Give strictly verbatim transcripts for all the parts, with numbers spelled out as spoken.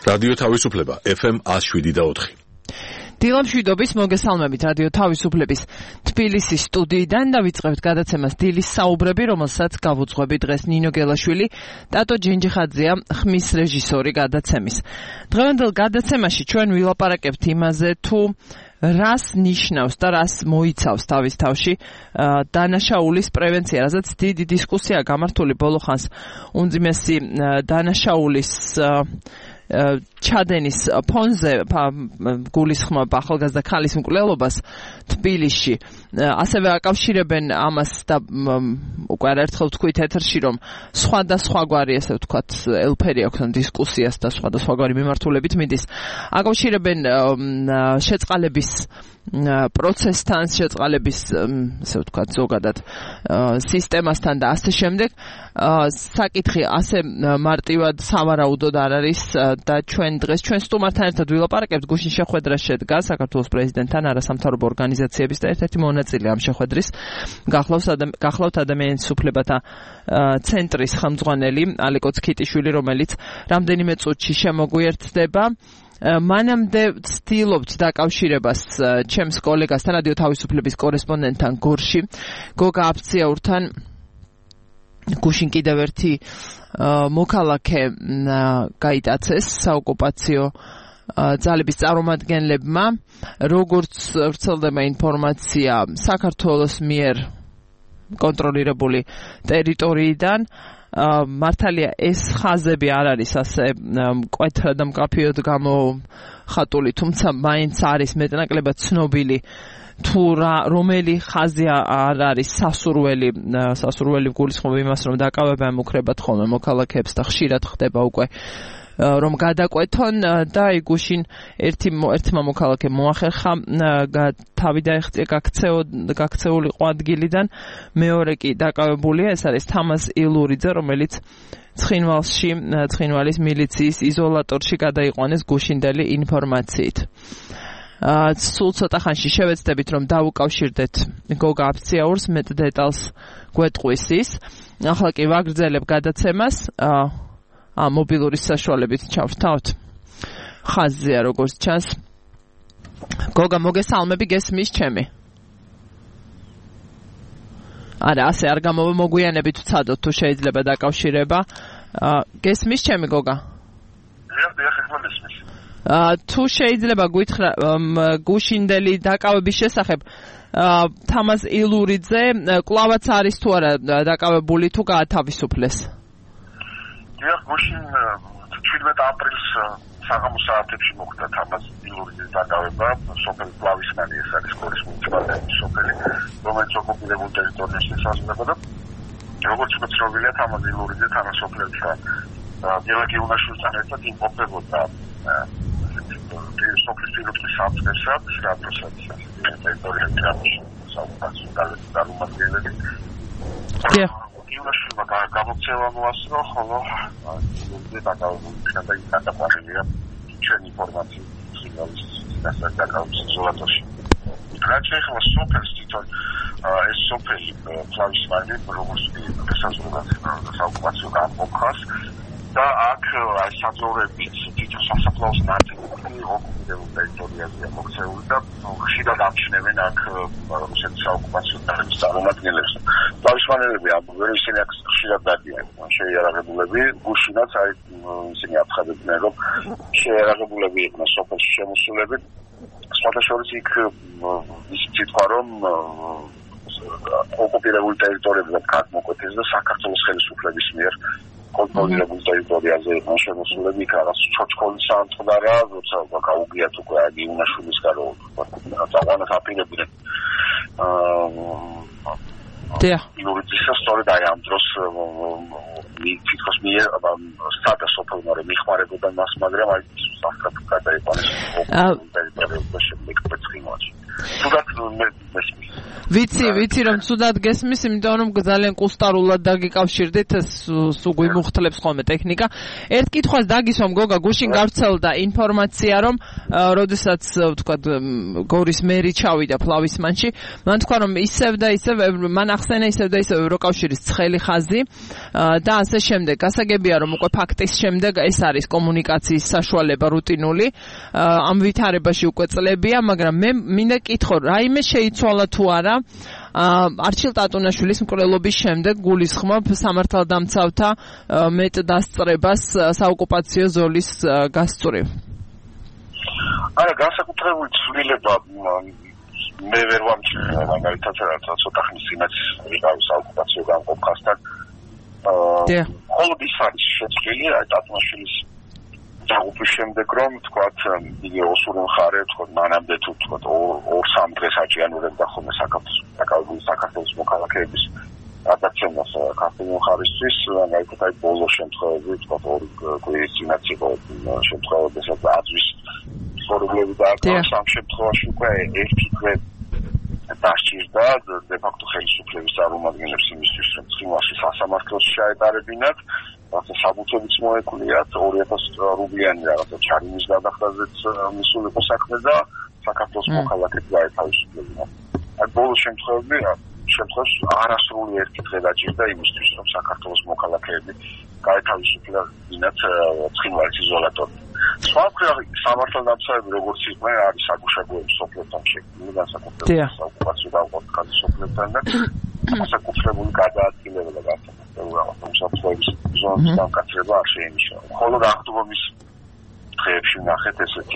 რადიო თავისუფლება ეფ ემ one oh seven და four. დილამშვიდობის მოგესალმებით რადიო თავისუფლების თბილისის სტუდიიდან და ვიწყებთ გადაცემას დილის საუბრები, რომელსაც გავუძღვები დღეს ნინო გელაშვილი, ტატო ჯენჯიხაძეა ხმის რეჟისორი გადაცემის. დღევანდელ გადაცემაში ჩვენ ვილაპარაკებთ იმაზე, თუ რას ნიშნავს და რას მოიცავს თავის თავში დანაშაულის პრევენცია, რასაც დიდი დისკუსია გამართული ბოლო ხანს უმძიმესი დანაშაულის ჩადენის ფონზე გულისხმობ ახალგაზრდა ქალის მკვლელობას თბილისში. ასევე აკავშირებენ ამას და უკვე არაერთხელ ვთქვით ეთერში, რომ სხვადასხვაგვარი, ასე ვთქვათ, ელფერი აქვს დისკუსიას და სხვადასხვაგვარი მიმართულებით მიდის. აკავშირებენ შეწყალების პროცესთან, შეწყალების, ასე ვთქვათ, ზოგადად სისტემასთან და ასე შემდეგ. საკითხი ასე მარტივად სავარაუდოდ არ არის და ჩვენ დღეს ჩვენ სტუმართან ერთად ვილაპარაკებთ. გუშინ შეხვედრა შედგა საქართველოს პრეზიდენტთან, არასამთავრობო ორგანიზაციების და ერთ-ერთი მონაწილე ამ შეხვედრის გახლავთ ადამიანის უფლებათა ცენტრის ხელმძღვანელი ალეკო ცქიტიშვილი, რომელიც რამდენიმე წუთში შემოგვიერთდება. მანამდე ვცდილობთ დაკავშირებას ჩემს კოლეგასთან, რადიო თავისუფლების კორესპონდენტთან გორში, გოგა აფციაურთან. გუშინ კიდევ ერთი მოქალაქე გაიტაცეს საოკუპაციო ძალების წარმომადგენლებმა, როგორც ვრცელდება ინფორმაცია საქართველოს მიერ კონტროლირებული ტერიტორიიდან. მართალია ეს ხაზები არ არის ასე მკვეთრად და მკაფიოდ გამოხატული, თუმცა მაინც არის მეტნაკლებად ცნობილი თუ რომელი ხაზი არ არის სასურველი, სასურველი გულისხმობ იმას, რომ დაკავება ემუქრებათ ხოლმე მოქალაქეებს და ხშირად ხდება უკვე რომ გადაკვეთონ და იგუშინ ერთი ერთმა მოქალაქემ მოახერხა თავი დაეხწია გაქცეულიყო ადგილიდან, მეორე კი დაკავებულია, ეს არის თამაზ ილურიძე, რომელიც ცხინვალში, ცხინვალის მილიციის იზოლატორში გადაიყვანეს გუშინდელი ინფორმაციით. სულ ცოტა ხანში შევეცდებით, რომ დავუკავშირდეთ გოგა აფციაურს, მეტ დეტალს გვეტყვის ის. ახლა კი ვაგრძელებ გადაცემას. ა მობილური საშუალებით ჩავრთავთ ხაზია, როგორც ჩანს. გოგა, მოგესალმები, გესმის ჩემი? არა, ასე არ გამოვა, მოგვიანებით ვცადოთ თუ შეიძლება დაკავშირება. გესმის ჩემი, გოგა? თუ შეიძლება გითხრა გუშინდელი დაკავების შესახებ, თამაზ ილურიძე კვლავაც არის თუ არა დაკავებული, თუ გაათავისუფლეს? გუშინ შვიდმეტ აპრილს საღამოს საათებში მოხდა თამაზ ილურიძის დაკავება. სოფელი კლავისმანი, ეს არის გორის მუნიციპალიტეტის სოფელი, რომელიც ოკუპირებულ ტერიტორიას ესაზღვრება. როგორც ცნობილია, თამაზ ილურიძე თანასოფლელთა გელაგი უნაშვილთან ერთად იმყოფებოდა სოფლის პირუტყვის სამწყესაც, რადოსაც ტერიტორიაზე საუბარს დაუმარცხებელი. იუნაშვილმა გამოქცევა მოასწრო, ხოლო ილურიძე დაკავებული და გადაყვანილია ჩვენ ინფორმაციის სიგნალის დასაკავების იზოლატორში. რაც შეეხება სოფელს თვითონ, ეს სოფელი კლავისმანი, როგორც ესაზღვრება საოკუპაციო გამყოფას და აქ საძოვრებით თვითონ სასაფლაოს ნაწილი ოკუპირებულ ტერიტორიაზეა მოქცეული და ხშირად ამჩნევენ აქ რუსეთის საოკუპაციო ძალების წარმომადგენლებს. კლავისმანელები ამბობენ, ისინი აქ ხშირად დადიან შეიარაღებულები, გუშინაც არის ისინი აცხადებდნენ, რომ შეიარაღებულები იყვნენ სოფელში შემოსულები. სხვადასხვა იქ ისიც თქვა, რომ ოკუპირებული ტერიტორიებიდან გადმოკვეთეს და საქართველოს ხელისუფლების მიერ კონტროლირებულ ტერიტორიაზე იყვნენ შემოსულები. იქ რაღაც ჩოჩქოლის სამწყდარა, როცა გაუგიათ უკვე იუნაშვილის გარო წაყვანას აპირებდნენ. ილურიძის სწორედ აი ამ დროს თითქოს მიერ სადა სოფელმა რომ მიხმარებოდა მას, მაგრამ აი სასწრაფოდ გადაიყვანეს ოკუპირებულ ტერიტორიაზე და შემდეგ ცხინვალში. თუნდაც მესმის. ვიცი, ვიცი რომ ცუდად გესმის, იმიტომ რომ ძალიან კუსტარულად დაგიკავშირდით, სუგი მუხთლებს ხოლმე ტექნიკა. ერთ კითხვას დაგისვამ გოგა, გუშინ გავრცელდა ინფორმაცია, რომ როდესაც ვთქვათ გორის მერი ჩავიდა ფლავისმანში, მან თქვა რომ ისევ და ისევ მან ახსენა ისევ და ისევ ევროკავშირის ცხელი ხაზი და ასე შემდეგ. გასაგებია რომ უკვე ფაქტის შემდეგ ეს არის კომუნიკაციის საშუალება რუტინული, ამ ვითარებაში უკვე წლებია, მაგრამ მე მინდა კითხო, რაიმე შეიცვალა თუ არა არჩილ ტატუნაშვილის მკვლელობის შემდეგ გულისხმობ სამართალდამცავთა მეტ დასწრებას საოკუპაციო ზოლის გასწვრივ. არა, განსაკუთრებული ცვლილება მე ვერ ვამჩნევ, მაგალითად ცოტა ხნის წინაც ვიყავ საოკუპაციო გამყოფასთან. მხოლოდ ის არის შეცვლილი ტატუნაშვილის დაღუპვის შემდეგ, რომ თქვათ იგი ოსური მხარე, თქვათ მანამდე თუ თქვათ ორ სამ დღეს აჭიანურებდა ხოლმე საქართველოს საქართველოს მოქალაქეების გადაცემას ქართული მხარისთვის, მაგალითად აი ბოლო შემთხვევები, თქვათ ორი კვირის წინაც იყო შემთხვევები, სადაც აზვის ფორმულები და სამ შემთხვევაში უკვე ერთი თვე დასჭირდა დე ფაქტო ხელისუფლების წარმომადგენლებს იმისთვის, რომ ცხინვალში სასამართლოს ჩაეტარებინათ, რაღაცა საბუთებიც მოეკვლიათ, ორი ათას რუბლიანი რაღაცა ჩარიმის გადახდაზეც მისული იყო საქმე და საქართველოს მოქალაქეები გაეთავისუფლებინათ. აი ბოლო შემთხვევები შემთხვევაში არასრული ერთი დღე დაჭირდა იმისთვის, რომ საქართველოს მოქალაქეები გაეთავისუფლებინათ ცხინვალის იზოლატორში. სხვა მხრივ სამართალდამცავები როგორც იყვნენ არის საგუშაგოების სოფლებთან შექმნილი განსაკუთრებული საოკუპაციო გამყოფ სოფლებთან და განსაკუთრებული გადაადგილება და განსაკუთრებული რაღაცა უსაფრთხოების ზონის დამკაცრება არ შეინიშნება. მხოლოდ აღდგომის დღეებში ნახეთ ესეთი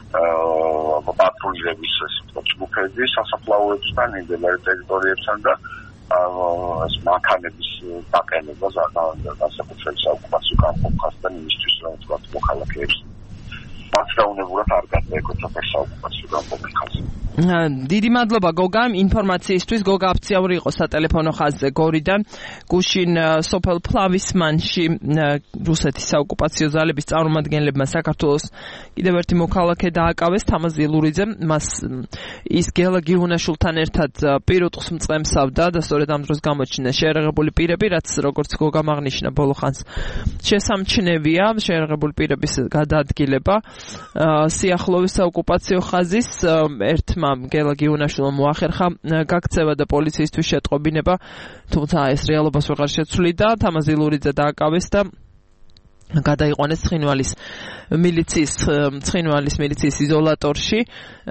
პატრულირების ჯგუფები სასაფლაოებსთან, მიმდებარე ტერიტორიებთან და ეს მანქანების დაყენება განსაკუთრებით საოკუპაციო გამყოფასთან იმისთვის, რომ თქვათ მოქალაქეებს მათდაუნებურად არ გადაეკოთათ ეს საოკუპაციო გამყოფი ხაზი. დიდი მადლობა გოგა ინფორმაციისთვის. გოგა აფციაური იყო სატელეფონო ხაზზე გორიდან. გუშინ სოფელ ფლავისმანში რუსეთის საოკუპაციო ძალების წარმომადგენლებმა საქართველოს კიდევ ერთი მოქალაქე დააკავეს, თამაზ ილურიძე. მას ის გელა გიუნაშვილთან ერთად პირუტყვს მწყემსავდა და სწორედ ამ დროს გამოჩნდა შეერაღებული პირები, რაც როგორც გოგა აღნიშნა ბოლო ხანს შესამჩნევია შეერაღებული პირების გადაადგილება. სიახლოვის საოკუპაციო ხაზის ერთმა გელა გიუნაშვილმა მოახერხა გაქცევა და პოლიციისთვის შეტყობინება, თუმცა ეს რეალობას ვეღარ შეცვლიდა. თამაზ ილურიძე დააკავეს და გადაიყვანეს ცხინვალის მილიციის ცხინვალის მილიციის იზოლატორში.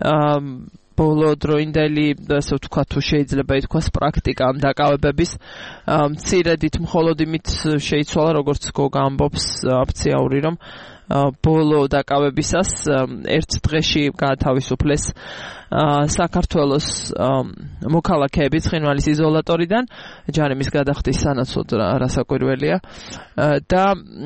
ბოლო დროინდელი, ასე ვთქვათ, თუ შეიძლება ითქვას პრაქტიკა ამ დაკავებების მცირედით მხოლოდ იმით შეიცვალა, როგორც გოგა ამბობს აფციაური, რომ ბოლო დაკავებისას ერთ დღეში გაათავისუფლეს საქართველოს მოქალაქეები ცხინვალის იზოლატორიდან, ჯარიმის გადახდის სანაცვლოდ რასაკვირველია და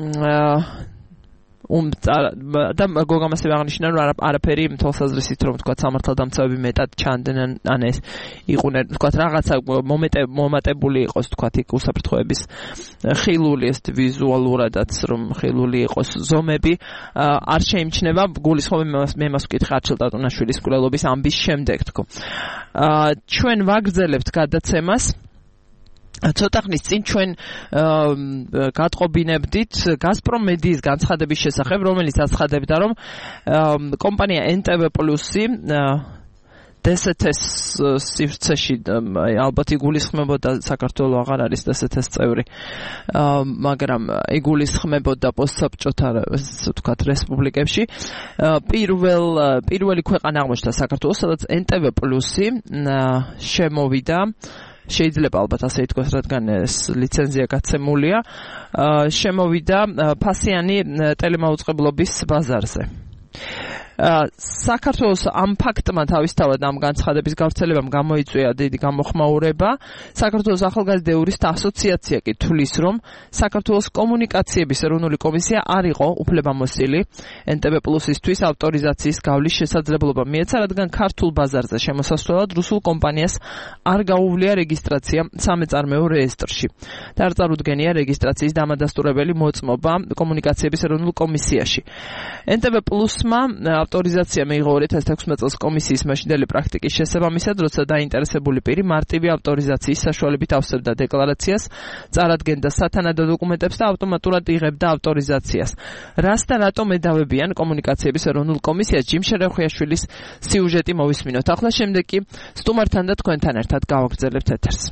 um და გოგამ ასევე აღნიშნა, რომ არაფერი თვალსაზრისით, რომ თქვა სამართალდამცავები მეტად ჩანდნენ, ან ეს იყვნენ, თქვა რაღაცა მომატებული იყოს, თქვა იქ უსაფრთხოების ხილული, ეს ვიზუალურადაც რომ ხილული იყოს ზომები, არ შეიმჩნევა. გულისხმობ მე მას ვკითხე არჩილ ტატუნაშვილის მკვლელობის ამბის შემდეგ, თქო. ჩვენ ვაგრძელებთ გადაცემას. ცოტა ხნის წინ ჩვენ გატყობინებდით გაზპრომ მედიის განცხადების შესახებ, რომელიც აცხადებდა, რომ კომპანია ენ ტე ვე პლუსი დე ეს ეთ ეს სივრცეში ალბათ იგულისხმებოდა, საქართველოს აღარ არის დე ეს ეთ ეს წევრი, მაგრამ იგულისხმებოდა პოსტსაბჭოთა, ასე ვთქვათ, რესპუბლიკებში. პირველ პირველი ქვეყანა აღმოჩნდა საქართველოს, სადაც ენ ტე ვე პლუსი შემოვიდა. შეიძლება ალბათ ასე ითქვას, რადგან ეს ლიცენზია გაცემულია, შემოვიდა ფასიანი ტელემაუწყებლობის ბაზარზე. საქართველოს ამ ფაქტმა თავისთავად ამ განცხადების გავრცელებამ გამოიწვია დიდი გამოხმაურება. საქართველოს ახალგაზრდა იურისტთა ასოციაცია კი თვლის, რომ საქართველოს კომუნიკაციების ეროვნული კომისია არ იყო უფლებამოსილი ენ ტე ვე პლუსისთვის ავტორიზაციის გავლის შესაძლებლობა მიეცა, რადგან ქართულ ბაზარზე შემოსასვლელად რუსულ კომპანიას არ გაუვლია რეგისტრაცია სამეწარმეო რეესტრში და არ წარუდგენია რეგისტრაციის დამადასტურებელი მოწმობა კომუნიკაციების ეროვნულ კომისიაში. ენ ტე ვე პლუსმა ავტორიზაცია მიიღო ორი ათას თექვსმეტ წელს კომისიის მაშინდელი პრაქტიკის შესაბამისად, როცა დაინტერესებული პირი მარტივი ავტორიზაციის საშუალებით ავსებდა დეკლარაციას, წარადგენდა სათანადო დოკუმენტებს და ავტომატურად იღებდა ავტორიზაციას. რას და რატომ ედავებიან კომუნიკაციების ეროვნულ კომისიას? ჯიმ შერეხვიაშვილის სიუჟეტი მოვისმინოთ. ახლა შემდეგ კი სტუმართან და თქვენთან ერთად გავაგრძელებთ ეთერს.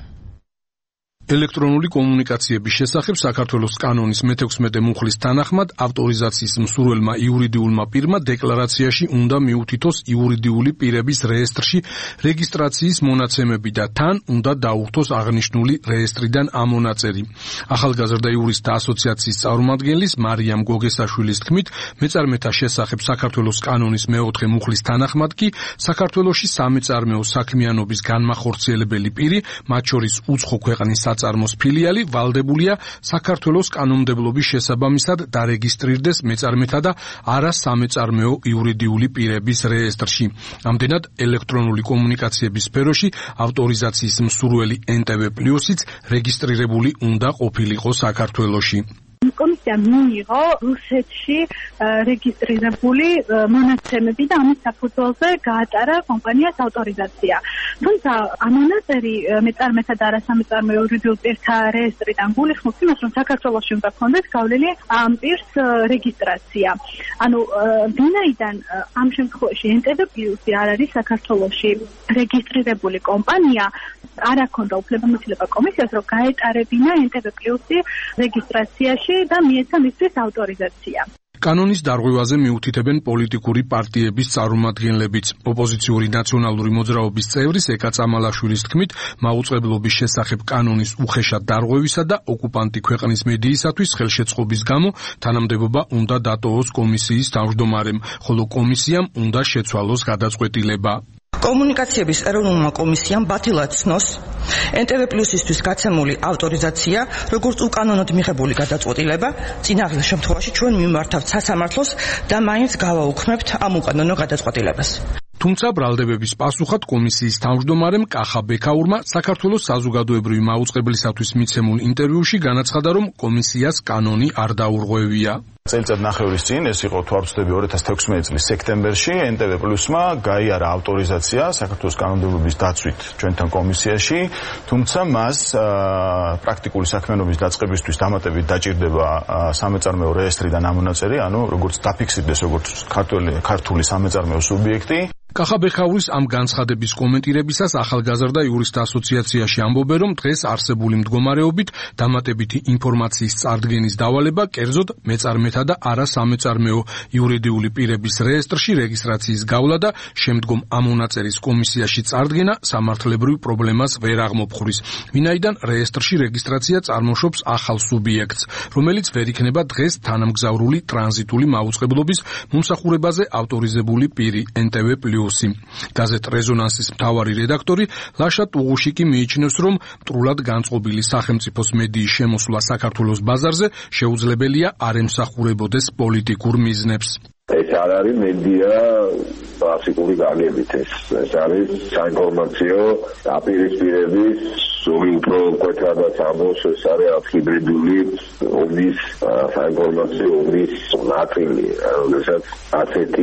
ელექტრონული კომუნიკაციების შესახებ საქართველოს კანონის მეთექვსმეტე მუხლის თანახმად ავტორიზაციის მსურველმა იურიდიულმა პირმა დეკლარაციაში უნდა მიუთითოს იურიდიული პირების რეესტრში რეგისტრაციის მონაცემები და თან უნდა დაუხტოს აღნიშნული რეესტრიდან ამონაწერი. ახალგაზრდა იურისტთა ასოციაციის წარმომადგენლის მარიამ გოგესაშვილის თქმით, მეწარმეთა შესახებ საქართველოს კანონის მეოთხე მუხლის თანახმად კი საქართველოში სამეწარმეო საქმიანობის განმახორციელებელი პირი, მათ შორის უცხო ქვეყნის საწარმოს ფილიალი ვალდებულია საქართველოს კანონმდებლობის შესაბამისად დარეგისტრირდეს მეწარმეთა და არა სამეწარმეო იურიდიული პირების რეესტრში. ამდენად ელექტრონული კომუნიკაციების სფეროში ავტორიზაციის მსურველი ენ ტე ვე პლუსიც რეგისტრირებული უნდა ყოფილიყო საქართველოში. კომისია მიიღო რუსეთში რეგისტრირებული მონაცემები და ამის საფუძველზე გაატარა კომპანიას ავტორიზაცია. თუმცა ამონაწერი მეწარმეთა და არასამეწარმეო იურიდიულ პირთა რეესტრიდან გულისხმობს იმას, რომ საქართველოში უნდა ქონდეს გავლილი ამ პირს რეგისტრაცია. ანუ ვინაიდან ამ შემთხვევაში ენ ტე ვე პლუსი არ არის საქართველოში რეგისტრირებული კომპანია, არ აქონდა უფლებამოსილება კომისიას, რომ გაეტარებინა ენ ტე ვე პლუსი რეგისტრაციაში და მიეცა მისთვის ავტორიზაცია. კანონის დარღვევაზე მიუთითებენ პოლიტიკური პარტიების წარმომადგენლებიც. ოპოზიციური ნაციონალური მოძრაობის წევრის ეკა წამალაშვილის თქმით, მაუწყებლობის შესახებ კანონის უხეშად დარღვევისა და ოკუპანტი ქვეყნის მედიისათვის ხელშეწყობის გამო თანამდებობა უნდა დატოვოს კომისიის თავმჯდომარემ, ხოლო კომისიამ უნდა შეცვალოს გადაწყვეტილება. კომუნიკაციების ეროვნულმა კომისიამ ბათილად ცნოს ენ ტე ვე პლუსისთვის გაცემული ავტორიზაცია, როგორც უკანონოდ მიღებული გადაწყვეტილება, წინაღილ შემთხვევაში ჩვენ მიმართავთ სასამართლოს და მაინც გავაუქმებთ ამ უკანონო გადაწყვეტილებას. თუმცა ბრალდებების პასუხად კომისიის თავმჯდომარემ კახა ბექაურმა საქართველოს საზოგადოებრივი მაუწყებლისათვის მიცემულ ინტერვიუში განაცხადა, რომ კომისიას კანონი არ დაურღვევია. წელიწად ნახევრის წინ, ეს იყო თუ არ ვცდები ორი ათას თექვსმეტი წლის სექტემბერში, ენ ტე ვე პლუსმა გაიარა ავტორიზაცია საქართველოს კანონმდებლობის დაცვით ჩვენთან კომისიაში, თუმცა მას პრაქტიკული საქმიანობის დაწყებისთვის დამატებით დაჭირდება სამეწარმეო რეესტრიდან ამონაწერი, ანუ როგორც დაფიქსირდეს როგორც ქართული სამეწარმეო სუბიექტი. კახა ბექაურის ამ განცხადების კომენტირებისას ახალგაზრდა იურისტთა ასოციაციაში ამბობენ, რომ დღეს არსებული მდგომარეობით დამატებითი ინფორმაციის წარდგენის დავალება კერძოდ მეწარმეთა და არა სამეწარმეო იურიდიული პირების რეესტრში რეგისტრაციის გავლა და შემდგომ ამონაწერის კომისიაში წარდგენა სამართლებრივ პრობლემას ვერ აღმოფხვრის, ვინაიდან რეესტრში რეგისტრაცია წარმოშობს ახალ სუბიექტს, რომელიც ვერ იქნება დღეს თანამგზავრული ტრანზიტული მაუწყებლობის მომსახურებაზე ავტორიზებული პირი ენ ტე ვე პლუსი. გაზეთ რეზონანსის მთავარი რედაქტორი ლაშა ტუღუშიკი მიიჩნევს, რომ მტრულად განწყობილი სახელმწიფოს მედიის შემოსვლა საქართველოს ბაზარზე შეუძლებელია არ ემსახურებოდეს პოლიტიკურ მიზნებს. ეს არ არის მედია კლასიკური გაგებით, ეს ეს არის საინფორმაციო დაპირისპირების ზოგი უფრო კვეთრადაც ამბობს, ეს არის ჰიბრიდული ომის საინფორმაციო ომის ნაწილი, როდესაც ასეთი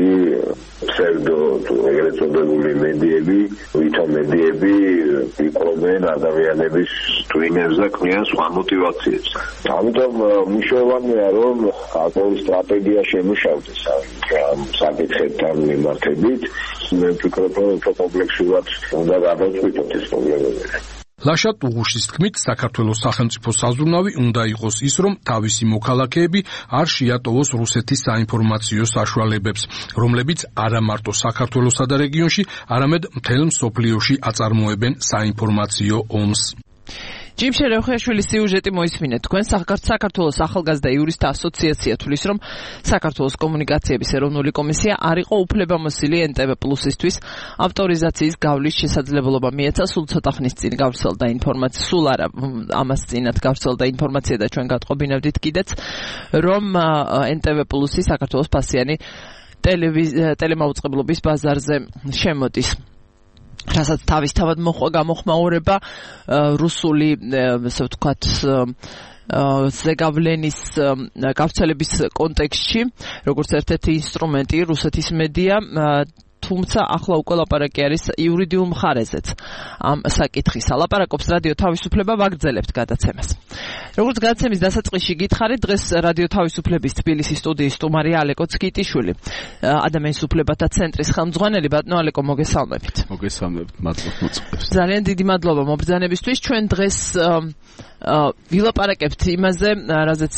ფსევდო ეგრეთ წოდებული მედიები, ვითომ მედიები იკრობენ ადამიანების ტვინებს და ქმნიან სხვა მოტივაციებს. ამიტომ მნიშვნელოვანია, რომ ახალი სტრატეგია შემუშავდეს ამ საკითხებთან მიმართებით. მე ვფიქრობ, რომ უფრო კომპლექსურად უნდა გადავწყვიტოთ ეს პრობლემები. ლაშა ტუღუშის თქმით, საქართველოს სახელმწიფო საზრუნავი უნდა იყოს ის, რომ თავისი მოქალაქეები არ შეატოვოს რუსეთის საინფორმაციო საშუალებებს, რომლებიც არა მარტო საქართველოსა და რეგიონში, არამედ მთელ მსოფლიოში აწარმოებენ საინფორმაციო ომს. ჯიმ შერეხვიაშვილის სიუჟეტი მოისმინეთ თქვენ. საქართველოს ახალგაზრდა იურისტთა ასოციაცია თვლის, რომ საქართველოს კომუნიკაციების ეროვნული კომისია არ იყო უფლებამოსილი ენ ტე ვე პლუსისთვის ავტორიზაციის გავლის შესაძლებლობა მიეცა. სულ ცოტა ხნის წინ გავრცელდა ინფორმაცია, სულ არა ამას წინათ გავრცელდა ინფორმაცია და ჩვენ გატყობინებდით კიდეც, რომ ენ ტე ვე პლუსი საქართველოს ფასიანი ტელემაუწყებლობის ბაზარზე შემოდის. რასაც თავისთავად მოხვა გამოხმაურება რუსული, ასე ვთქვათ, ზეგავლენის გავრცელების კონტექსტში, როგორც ერთ-ერთი ინსტრუმენტი რუსეთის მედია, თუმცა ახლა უკვე ლაპარაკი არის იურიდიულ მხარეზეც ამ საკითხისა. ლაპარაკობს რადიო თავისუფლება, ვაგრძელებთ გადაცემას. როგორც გადაცემის დასაწყისში გითხარით, დღეს რადიო თავისუფლების თბილისის სტუდიის სტუმარი ალეკო ცკიტიშვილი, ადამიანის უფლებათა ცენტრის ხელმძღვანელი. ბატონო ალეკო, მოგესალმებით. მოგესალმებით, მადლობა მოწვევს. ძალიან დიდი მადლობა მობრძანებისთვის. ჩვენ დღეს ვილაპარაკებთ იმაზე, რაზეც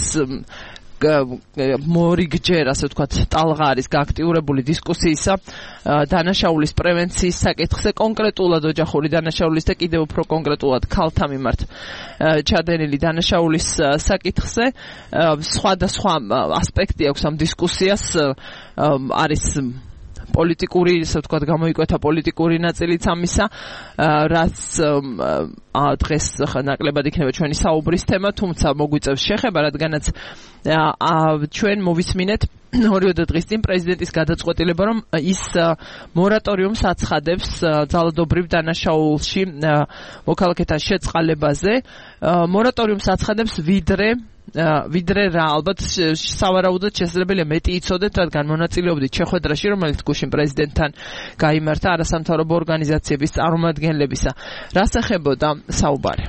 მორიგჯერ, ასე ვთქვათ, ტალღა არის გააქტიურებული დისკუსიისა დანაშაულის პრევენციის საკითხზე, კონკრეტულად ოჯახური დანაშაულის და კიდევ უფრო კონკრეტულად ქალთა მიმართ ჩადენილი დანაშაულის საკითხზე. სხვადასხვა ასპექტი აქვს ამ დისკუსიას, არის პოლიტიკური, ასე ვთქვათ, გამოიკვეთა პოლიტიკური ნაწილიც ამისა, რაც დღეს ნაკლებად იქნება ჩვენი საუბრის თემა, თუმცა მოგვიწევს შეხება, რადგანაც ჩვენ მოვისმინეთ ორიოდე დღის წინ პრეზიდენტის გადაწყვეტილება, რომ ის მორატორიუმს აცხადებს ძალადობრივ დანაშაულში მოქალაქეთა შეწყალებაზე. მორატორიუმს აცხადებს ვიდრე ვიდრე რა, ალბათ სავარაუდოდ შესაძლებელია მეტი იცოდეთ, რადგან მონაწილეობდით შეხვედრაში, რომელიც გუშინ პრეზიდენტთან გაიმართა არასამთავრობო ორგანიზაციების წარმომადგენლებისა. რას ეხებოდა საუბარი?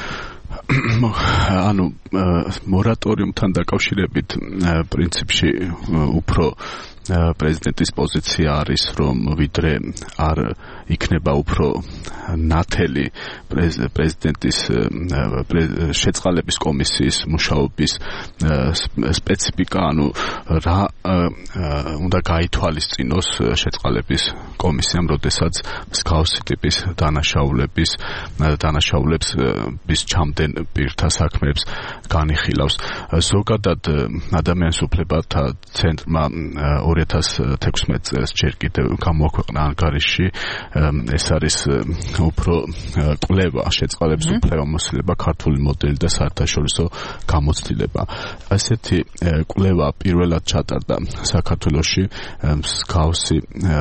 ანუ მორატორიუმთან დაკავშირებით პრინციპში უფრო პრეზიდენტის პოზიცია არის, რომ ვიდრე არ იქნება უფრო ნათელი პრეზიდენტის შეწყალების კომისიის მუშაობის სპეციფიკა, ანუ რა უნდა გაითვალისწინოს შეწყალების კომისიამ, როდესაც მსგავსი ტიპის დანაშაულების დანაშაულებს bis ჩამდენ პირთა საქმეებს განიხილავს. ზოგადად ადამიანის უფლებათა ცენტრმა ორი ათას თექვსმეტ წელს ჯერ კიდევ გამოაქვეყნა ანგარიში, ეს არის უფრო კვლევა, შეწყალების უფლებამოსილება, ქართული მოდელი და საერთაშორისო გამოცდილება. ასეთი კვლევა პირველად ჩატარდა საქართველოში, მსგავსი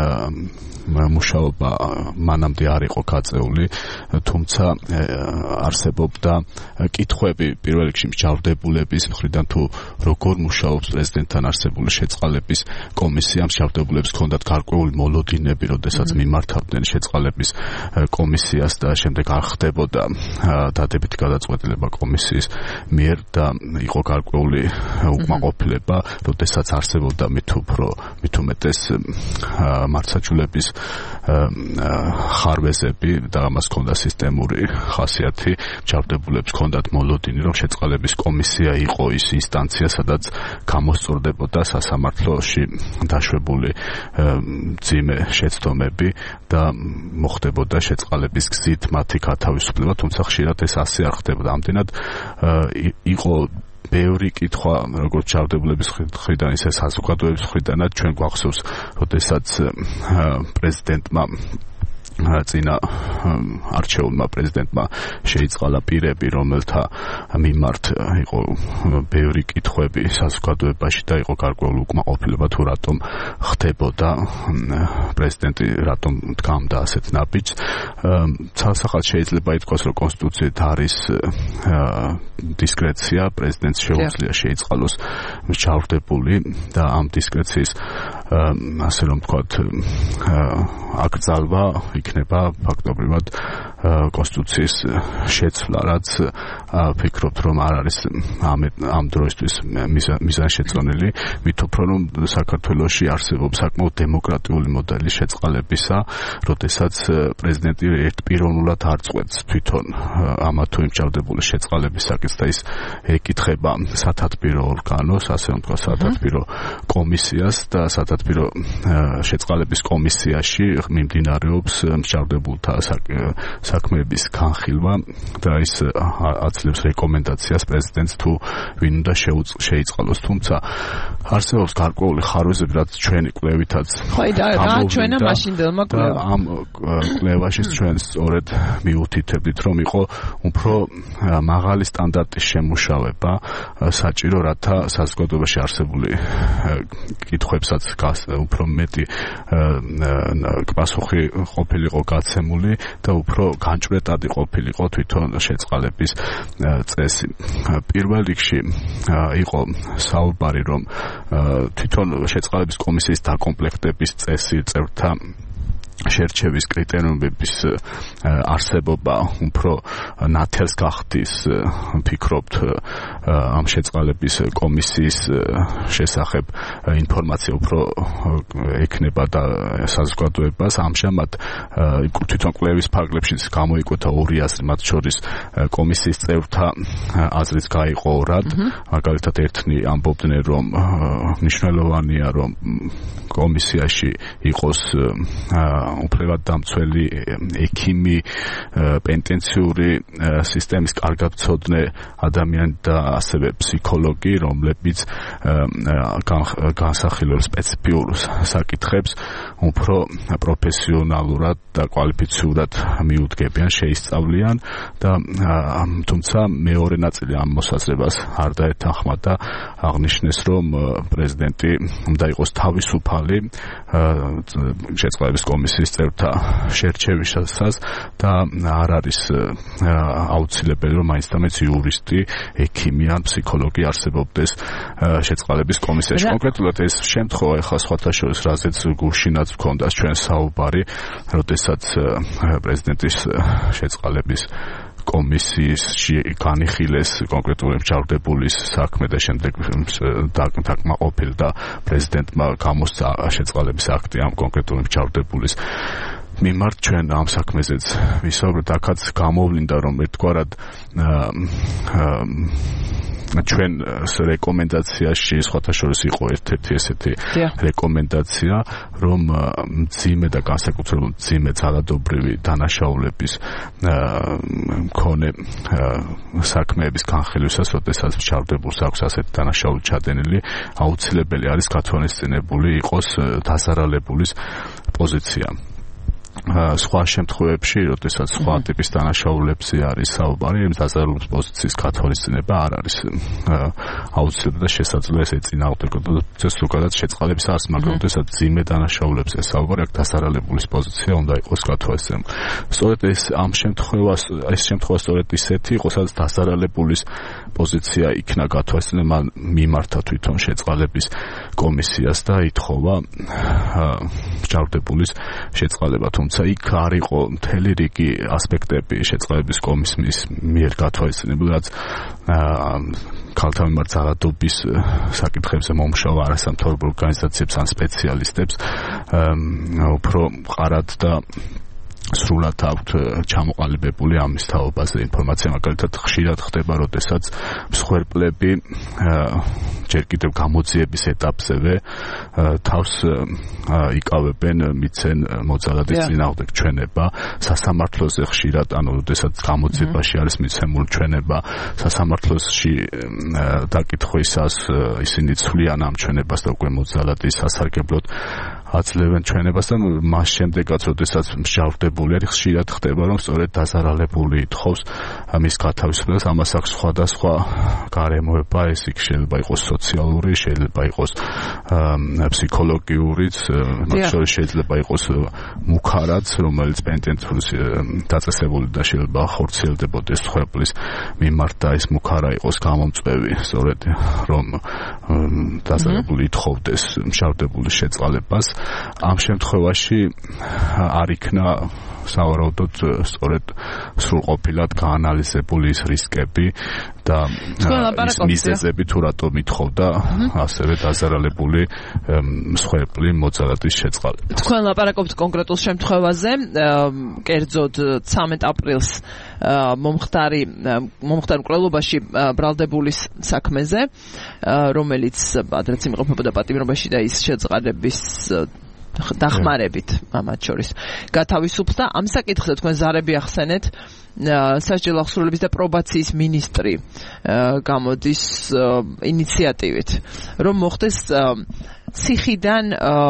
მუშაობა მანამდე არ იყო გაწეული, თუმცა არსებობდა კითხვები პირველ რიგში მსჯავრდებულების მხრიდან, თუ როგორ მუშაობს პრეზიდენტთან არსებული შეწყალების კომისია, მსჯავრდებულებს ჰქონდათ გარკვეული მოლოდინები, როდესაც მიმართავდნენ შეწყალების კომისიას და შემდეგ არ ხდებოდა დადებითი გადაწყვეტილება კომისიის მიერ და იყო გარკვეული უკმაყოფილება, როდესაც არსებობდა მით უფრო მით უმეტეს მართლმსაჯულების ხარვეზები და ამას ჰქონდა სისტემური ხასიათი. მსჯავრდებულებს ჰქონდათ მოლოდინი, რომ შეწყალების კომისია იყო ის ინსტანცია, სადაც გამოსწორდებოდა სასამართლოში დაშვებული მძიმე შეცდომები და მოხდებოდა შეწყალების გზით მათი გათავისუფლება, თუმცა ხშირად ეს ასე არ ხდებოდა. ამდენად იყო ბევრი კითხვა, როგორც ჩავდებულების მხრიდან, ისე საზოგადოების მხრიდანაც. ჩვენ გვახსოვს, როდესაც პრეზიდენტმა წინა არჩეულმა პრეზიდენტმა შეიწყალა პირები, რომელთა მიმართ იყო ბევრი კითხვები საზოგადოებაში და იყო გარკვეული უკმაყოფილება, თუ რატომ ხდებოდა პრეზიდენტი, რატომ დგამდა ასეთ ნაბიჯს. ცალსახად შეიძლება ითქვას, რომ კონსტიტუციით არის დისკრეცია, პრეზიდენტს შეუძლია შეიწყალოს მსჯავრდებული და ამ დისკრეციის ასე რომ ვთქვათ აკრძალვა იქნება ფაქტობრივად კონსტიტუციის შეცვლა, რაც ფიქრობთ, რომ არ არის ამ ამ დროისთვის მიზანშეწონილი, მით უფრო რომ საქართველოში არსებობს საკმაოდ დემოკრატიული მოდელი შეწყალებისა, როდესაც პრეზიდენტი ერთპიროვნულად არ წყვეტს თვითონ ამა თუ იმ ჩავდებული შეწყალების საკითხს და ის ეკითხება სათათბირო ორგანოს, ასე რომ თქვა სათათბირო კომისიას და სათათბირო შეწყალების კომისიაში მიმდინარეობს მსჯავრდებულთა საქმეების განხილვა და ის აცლებს რეკომენდაციას პრეზიდენტს, თუ ვინ უნდა შეიწყალოს. თუმცა არსებობს გარკვეული ხარვეზები, რაც ჩვენი კვლევითაც გამოჩვენა მაშინდელმა კვლევამ. ამ კვლევაში ჩვენ სწორედ მიუთითებდით, რომ იყო უფრო მაღალი სტანდარტის შემუშავება საჭირო, რათა საზოგადოებაში არსებული კითხვებსაც უფრო მეტი პასუხი ყოფილიყო გაცემული და უფრო განჭვრეტადი ყოფილიყო თვითონ შეწყალების წესი. პირველ რიგში იყო საუბარი, რომ თვითონ შეწყალების კომისიის დაკომპლექტების წესი წევრთა შერჩევის კრიტერიუმების არსებობა უფრო ნათელს გახდის, ვფიქრობთ, ამ შეწყალების კომისიის შესახებ ინფორმაცია უფრო ექნება და საზოგადოებას. ამჟამად თვითონ კვლევის ფარგლებშიც გამოიკვეთა ორი აზრი, მათ შორის კომისიის წევრთა აზრიც გაიყო ორად. მაგალითად, ერთნი ამბობდნენ, რომ მნიშვნელოვანია, რომ კომისიაში იყოს უფლებად დამცველი ექიმი, პენტენციური სისტემის კარგად მცოდნე ადამიანი და ასევე ფსიქოლოგი, რომლებიც განსახილველ სპეციფიურ საკითხებს უფრო პროფესიონალურად და კვალიფიციურად მიუდგებიან, შეისწავლიან და თუმცა მეორე ნაწილი ამ მოსაზრებას არ დაეთანხმა და აღნიშნეს, რომ პრეზიდენტი უნდა იყოს თავისუფალი შეწყალების კომისიის წევრთა შერჩევისას და არ არის აუცილებელი, რომ მაინც და მაინც იურისტი, ექიმი ან ფსიქოლოგი არსებობდეს შეწყალების კომისიაში. კონკრეტულად ეს შემთხვევა ახლა სხვათა შორის, რაზეც გუშინაც გქონდა ჩვენ საუბარი, როდესაც პრეზიდენტის შეწყალების კომისიაში განიხილეს კონკრეტული მჟავრდებულის საქმე და შემდეგ დაკმაყოფილდა პრეზიდენტმა გამოსცა შეწყალების აქტი ამ კონკრეტული მჟავრდებულის მიმართ. ჩვენ ამ საქმეზეც ვისაუბრეთ, აქაც გამოვლინდა, რომ ერთგვარად ჩვენ რეკომენდაციაში სხვათა შორის იყო ერთ-ერთი ესეთი რეკომენდაცია, რომ მძიმე და განსაკუთრებით მძიმე ძალადობრივი დანაშაულების მქონე საქმეების განხილვისას, როდესაც მჟავრდებულს აქვს ასეთი დანაშაული ჩადენილი, აუცილებელი არის გათვალისწინებული იყოს დასარალებულის პოზიცია. სხვა შემთხვევებში, როდესაც სხვა ტიპის დანაშაულებზე არის საუბარი, იმ დასარალების პოზიციის გათვალისწინება არ არის აუცილებელი და შესაძლოა ეს ეწინააღმდეგოს ზოგადად შეწყალების არს, მაგრამ როდესაც ძიმე დანაშაულებზე საუბარი, აქ დასარალებულის პოზიცია უნდა იყოს გათვალისწინებული. სწორედ ეს ამ შემთხვევას, ეს შემთხვევა სწორედ ისეთი იყო, სადაც დასარალებულის პოზიცია იქნა გათვალისწინებული, მან მიმართა თვითონ შეწყალების კომისიას და ითხოვა მჟავრდებულის შეწყალება. თუმცა იქ არ იყო მთელი რიგი ასპექტები შეწყალების კომისიის მიერ გათვალისწინებული, რაც ქალთა მიმართ ძალადობის საკითხებზე მომუშავე არასამთავრობო ორგანიზაციებს ან სპეციალისტებს უფრო მყარად და სრულად აქვთ ჩამოყალიბებული ამის თაობაზე ინფორმაცია. მაგალითად, ხშირად ხდება, როდესაც მსხვერპლები ჯერ კიდევ გამოძიების ეტაპზევე თავს იკავებენ, მიცენ მოძალადის წინააღმდეგ ჩვენება სასამართლოზე. ხშირად, ანუ როდესაც გამოძიებაში არის მიცემული ჩვენება სასამართლოში დაკითხვისას, ისინი ცვლიან ამ ჩვენებას და უკვე მოძალადის სასარგებლოდ აძლევენ ჩვენებას და მას შემდეგაც, როდესაც მჟავრდებული არის, ხშირად ხდება, რომ სწორედ დასარალებული ითხოვს მის გათავისუფლებას. ამას აქვს სხვადასხვა გარემოება, ეს იქ შეიძლება იყოს სოციალური, შეიძლება იყოს ფსიქოლოგიურიც, მათ შორის შეიძლება იყოს მუქარაც, რომელიც პენტენციური დაწესებული და შეიძლება ხორციელდებოდეს მსხვერპლის მიმართ და ეს მუქარა იყოს გამომწვევი, სწორედ რომ დასარალებული ითხოვდეს მჟავრდებულის შეწყალებას. ამ შემთხვევაში არ იქნა სავარაუდოდ სწორედ სრულყოფილად გაანალიზებული ის რისკები და ის მიზეზები, თუ რატომ ითხოვდა ასევე დასარალებული მსხვერპლი მოძალადის შეწყალებას. თქვენ ლაპარაკობთ კონკრეტულ შემთხვევაზე, კერძოდ ცამეტ აპრილს მომხდარი მომხდარ მკვლელობაში ბრალდებულის საქმეზე, რომელიც ადრეც იმყოფებოდა პატიმრობაში და ის შეწყალების დახმარებით ამათ შორის გათავისუფლდა. ამ საკითხზე თქვენ ზარები ახსენეთ, სასჯელო აღსრულების და პრობაციის მინისტრი გამოდის ინიციატივით, რომ მოხდეს ციხიდან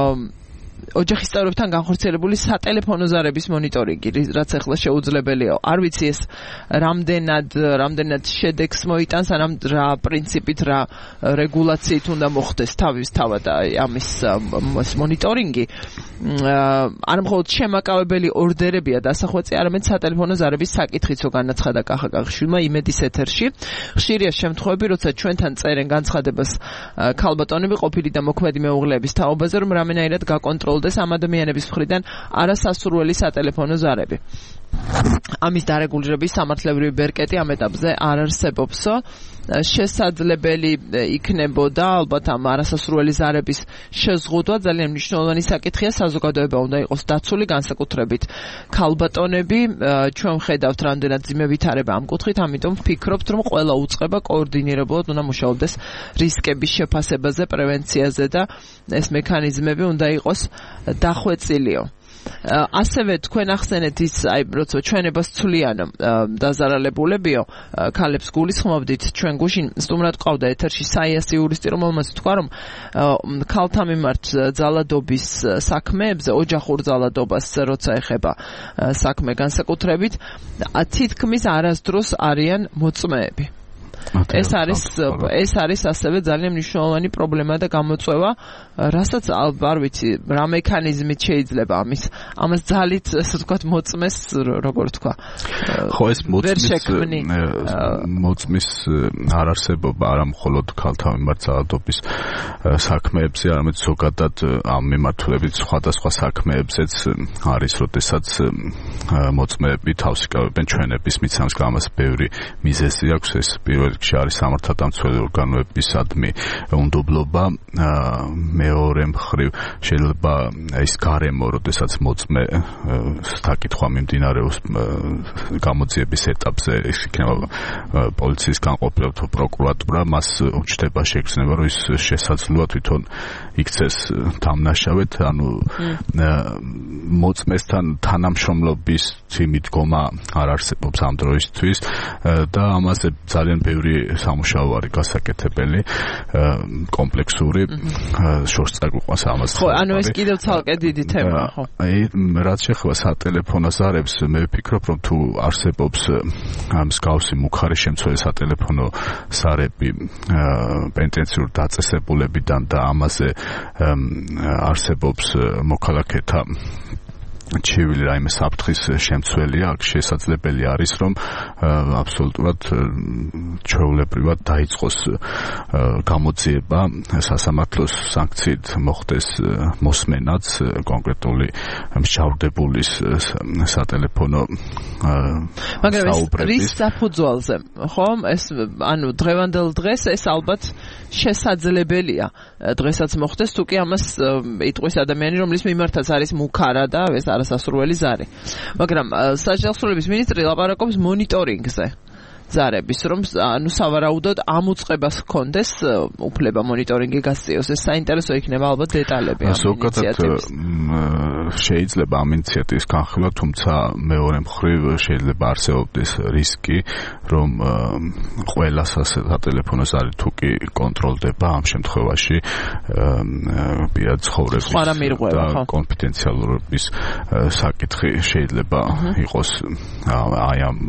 ოჯახის წევრებთან განხორციელებული სატელეფონო ზარების მონიტორინგი, რაც ახლა შეუძლებელია. არ ვიცი ეს რამდენად რამდენად შედეგს მოიტანს, ან რა პრინციპით, რა რეგულაციით უნდა მოხდეს თავის თავად ამის მონიტორინგი. არ მხოლოდ შემაკავებელი ორდერებია დასახვეწი, არამედ სატელეფონო ზარების საკითხიცო განაცხადა კახა კახიშვილმა იმედის ეთერში. ხშირია შემთხვევები, როცა ჩვენთან წერენ განცხადებას ქალბატონები ყოფილი და მოქმედი მეუღლეების თაობაზე, რომ რამენაირად გაკონტროლდეს ამ ადამიანების მხრიდან არასასურველი სატელეფონო ზარები. ამის დარეგულირების სამართლებრივი ბერკეტი ამ ეტაპზე არ არსებობსო. შესაძლებელი იქნებოდა ალბათ ამ არასასურველი ზარების შეზღუდვა ძალიან მნიშვნელოვანი საკითხია, საზოგადოება უნდა იყოს დაცული, განსაკუთრებით ქალბატონები. ჩვენ ვხედავთ რამდენად ძიმე ვითარება ამ კუთხით, ამიტომ ვფიქრობთ, რომ ყველა უწყება კოორდინირებულად უნდა მუშაობდეს რისკების შეფასებაზე, პრევენციაზე და ეს მექანიზმები უნდა იყოს დახვეწილიო. ასევე თქვენ ახსენეთ ის, აი, როცა ჩვენებას ცვლიან დაზარალებულებიო, ქალებს გულისხმობდით, ჩვენ გუშინ სტუმრად ყავდა ეთერში საიას იურისტი, რომელმაც თქვა, რომ ქალთა მიმართ ძალადობის საქმეებზე, ოჯახურ ძალადობას როცა ეხება საქმე განსაკუთრებით, თითქმის არასდროს არიან მოწმეები. ეს არის ეს არის ასევე ძალიან მნიშვნელოვანი პრობლემა და გამოწვევა, რასაც არ ვიცი, რა მექანიზმით შეიძლება ამის ამას ძალით, ასე ვთქვათ, მოწმეს, როგორ თქვა. ხო, ეს მოწმის მოწმის არ არსებობა არა მხოლოდ ქალთა მიმართ ძალადობის საქმეებზე, არამედ ზოგადად ამ მიმართულებით სხვადასხვა საქმეებზეც არის, როდესაც მოწმეები თავს იკავებენ ჩვენების მიცემს, ამას ბევრი მიზეზი აქვს. ეს პირველ რიგში არის სამართალდამცველი ორგანოებისადმი უნდობლობა, მეორე მხრივ შეიძლება ის გარემო, როდესაც მოწმე საკითხვა მიმდინარეობს გამოძიების ეტაპზე, ის იქნება პოლიციის განყოფილება თუ პროკურატურა, მას უჩნდება შეგრძნება, რომ ის შესაძლოა თვითონ იქცეს დამნაშავედ, ანუ მოწმესთან თანამშრომლობის მიდგომა არ არსებობს ამ დროისთვის და ამაზე ძალიან ბევრი სამუშაო არის გასაკეთებელი, კომპლექსური, შორს წაგვიყვანს ამას. ხო, ანუ ეს კიდევ ცალკე დიდი თემაა, ხო. აი, რაც შეეხება სატელეფონო ზარებს, მე ვფიქრობ, რომ თუ არსებობს მსგავსი მუქარი შემცველი სატელეფონო ზარები პენტენციურ დაწესებულებიდან და ამაზე არსებობს მოქალაქეთა ჩივილი რაიმე საფრთხის შემცველია, აქ შესაძლებელი არის, რომ აბსოლუტურად ჩვეულებრივად დაიწყოს გამოძიება, სასამართლოს სანქციით მოხდეს მოსმენაც კონკრეტული მსჯავრდებულის სატელეფონო მაგრამ ეს საფუძველზე, ხო? ეს ანუ დღევანდელ დღეს ეს ალბათ შესაძლებელია დღესაც მოხდეს, თუ კი ამას იტყვის ადამიანი, რომლის მიმართაც არის მუქარა და ეს არასასურველი ზარი. მაგრამ საჯარისკაცების მინისტრი ლაპარაკობს მონიტორინგზე. ზარების, რომ ანუ სავარაუდოდ ამ უწყებას ჰქონდეს უფლება მონიტორინგი გასწიოს. ეს საინტერესო იქნება ალბათ დეტალები ამ ინიციატივის. შეიძლება ამ ინიციატივის განხილვა, თუმცა მეორე მხრივ შეიძლება არსებობდეს რისკი, რომ ყველა სატელეფონო ზარი თუ კი კონტროლდება, ამ შემთხვევაში პირად ცხოვრების და კონფიდენციალურობის საკითხი შეიძლება იყოს აი ამ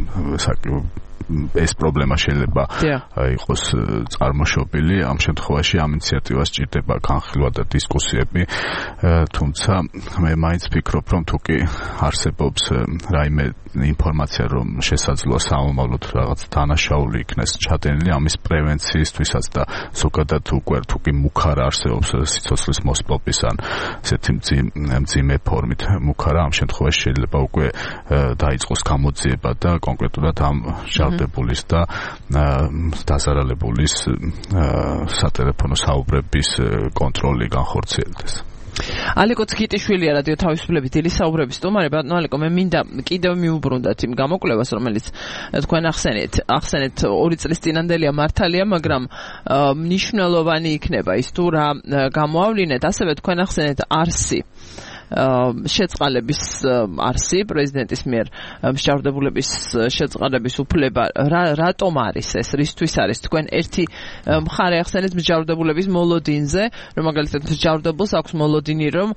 ეს პრობლემა შეიძლება იყოს წარმოშობილი. ამ შემთხვევაში ამ ინიციატივას ჭირდება განხილვა და დისკუსიები, თუმცა მე მაინც ვფიქრობ, რომ თუ კი არსებობს რაიმე ინფორმაცია, რომ შესაძლოა სამომავლოდ რაღაც დანაშაული იქნეს ჩადენილი, ამის პრევენციისთვისაც და ზოგადად უკვე თუ კი მუქარა არსებობს სიცოცხლის მოსპობის ან ესეთი მძიმე ფორმით მუქარა, ამ შემთხვევაში შეიძლება უკვე დაიწყოს გამოძიება და კონკრეტულად ამ ჟალდებულის და დაზარალებულის სატელეფონო საუბრების კონტროლი განხორციელდეს. ალეკო ცქიტიშვილია რადიო თავისუფლების დილის საუბრების სტუმარი. ბატონო ალეკო, მე მინდა კიდევ მიუბრუნდათ იმ გამოკვლევას, რომელიც თქვენ ახსენეთ, ახსენეთ ორი წლის წინანდელია მართალია, მაგრამ მნიშვნელოვანი იქნება ის თუ რა გამოავლინეთ. ასევე თქვენ ახსენეთ არსი შეწყალების არსი, პრეზიდენტის მიერ მსჯავრდებულების შეწყალების უფლება, რატომ არის ეს, რისთვის არის? თქვენ ერთი მხარე ახსენეთ მსჯავრდებულების მოლოდინზე, რომ მაგალითად მსჯავრდებულს აქვს მოლოდინი, რომ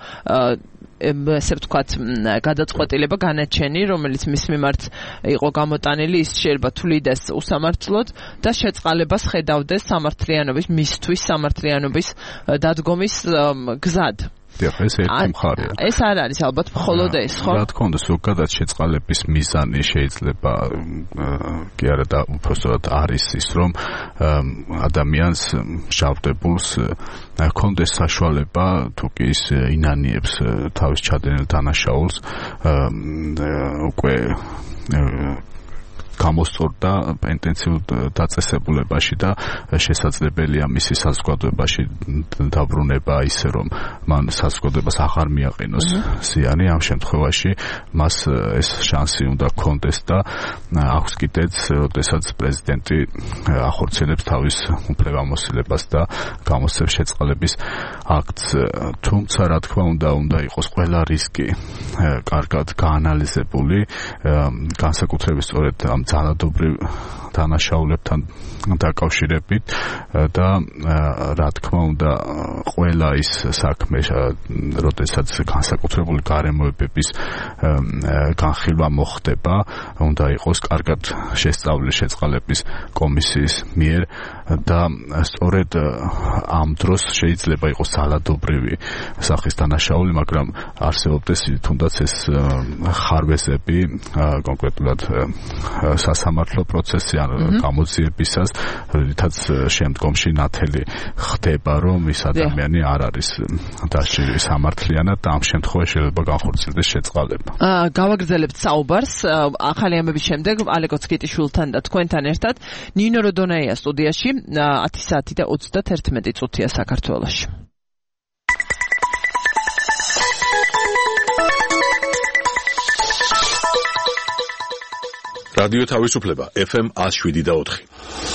ესე ვთქვათ, გადაწყვეტილება განაჩენი, რომელიც მის მიმართ იყო გამოტანილი, ის შეიძლება თვლიდეს უსამართლოდ და შეწყალებას ხედავდეს სამართლიანობის, მისთვის სამართლიანობის დადგომის გზად. დიახ, ეს ერთი მხარეა. ეს არ არის ალბათ მხოლოდ ეს, ხო? რა თქმა უნდა, ზოგადად შეწყალების მიზანი შეიძლება კი არა და უბრალოდ არის ის, რომ ადამიანს მშავდებულს ჰქონდეს საშუალება თუ კი ის ინანიებს თავის ჩადენილ დანაშაულს უკვე გამოსწორდა ინტენსიურ დაწესებულებაში და შესაძლებელია მისი საზოგადოებაში დაბრუნება ისე რომ მან საზოგადოებას აღარ მიაყენოს ზიანი ამ შემთხვევაში მას ეს შანსი უნდა ჰქონდეს და აქვს კიდეც როდესაც პრეზიდენტი ახორციელებს თავის უფლებამოსილებას და გამოსცემს შეწყალების აქტს თუმცა რა თქმა უნდა უნდა იყოს ყველა რისკი კარგად გაანალიზებული განსაკუთრებით სწორედ ამ ძალადობრივ დანაშაულებთან დაკავშირებით და რა თქმა უნდა ყველა ის საქმე როდესაც განსაკუთრებული გარემოებების განხილვა მოხდება უნდა იყოს კარგად შესწავლილი შეწყალების კომისიის მიერ და სწორედ ამ დროს შეიძლება იყოს ძალადობრივი სახის დანაშაული მაგრამ არსებობდეს თუნდაც ეს ხარვეზები კონკრეტულად სასამართლო პროცესი ან გამოძიებისას, რითაც შემდგომში ნათელი ხდება, რომ ის ადამიანი არ არის დასჯილი სამართლიანად და ამ შემთხვევაში შეიძლება განხორციელდეს შეწყალება. აა გავაგრძელებთ საუბარს ახალი ამების შემდეგ ალეკო ცკიტიშვილთან და თქვენთან ერთად ნინო როდონაია სტუდიაში ათი საათი და ოცდაერთი წუთია საქართველოში. რადიო თავისუფლება ეფ ემ one oh seven და four.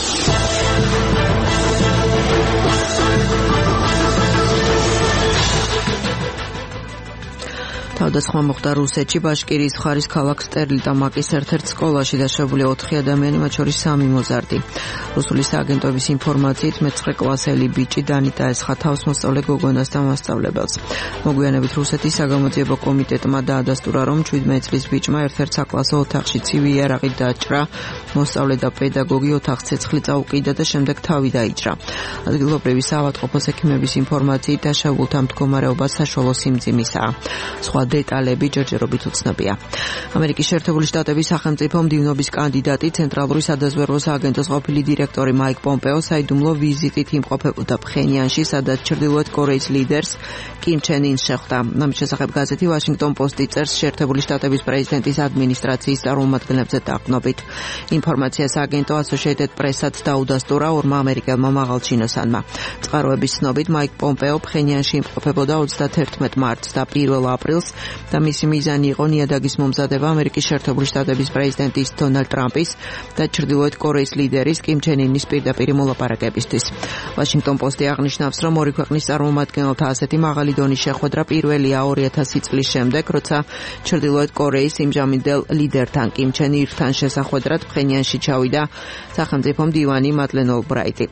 თავდასხმა მოხდა რუსეთში ბაშკირიის მხარის ქალაქ სტერლიტამაკის ერთ-ერთ სკოლაში დაშვებული ოთხი ადამიანი, მათ შორის სამი მოზარდი. რუსული სააგენტოების ინფორმაციით მეცხრე კლასელი ბიჭი დანიტა ესხა თავს მოსწავლე გოგონას და მასწავლებელს. მოგვიანებით რუსეთის საგამოძიებო კომიტეტმა დაადასტურა, რომ შვიდმეტი წლის ბიჭმა ერთ-ერთ საკლასო ოთახში ცივი იარაღით დაჭრა, მოსწავლე და პედაგოგი ოთახს ცეცხლი წაუკიდა და შემდეგ თავი დაიჭრა. ადგილობრივი საავადმყოფოს ექიმების ინფორმაციით დაშავებულთა მდგომარეობა საშუალო სიმძიმისაა. სხვა დეტალები ჯერჯერობით უცნობია. ამერიკის შეერთებული შტატების სახელმწიფო მდივნობის კანდიდატი ცენტრალური სადაზვერვო სააგენტოს ყოფილი დირექტორი მაიკ პომპეო საიდუმლო ვიზიტით იმყოფებოდა ფხენიანში, სადაც ჩრდილოეთ კორეის ლიდერს კიმ ჩენ ინს შეხვდა. ამის შესახებ გაზეთი ვაშინგტონ პოსტი წერს შეერთებული შტატების პრეზიდენტის ადმინისტრაციის წარმომადგენლებზე დაყრდნობით. ინფორმაციას აგენტო Associated Press-ად დაუდასტურა ორმა ამერიკელმა მაღალჩინოსანმა. წყაროების ცნობით მაიკ პომპეო ფხენიანში იმყოფებოდა ოცდაერთი მარტს და პირველ აპრილს და მისი მიზანი იყო ნიადაგის მომზადება ამერიკის შეერთებული შტატების პრეზიდენტის დონალდ ტრამპის და ჩრდილოეთ კორეის ლიდერის კიმ ჩენ ინის პირდაპირ მოლაპარაკებისთვის. ვაშინგტონ პოსტი აღნიშნავს, რომ ორი ქვეყნის წარმომადგენელთა ასეთი მაღალი დონის შეხვედრა პირველია ორი ათასი წლის შემდეგ, როცა ჩრდილოეთ კორეის იმჟამინდელ ლიდერთან კიმ ჩენ ირთან შესახვედრად ფხენიანში ჩავიდა სახელმწიფო მდივანი მადლენ ოლბრაიტი.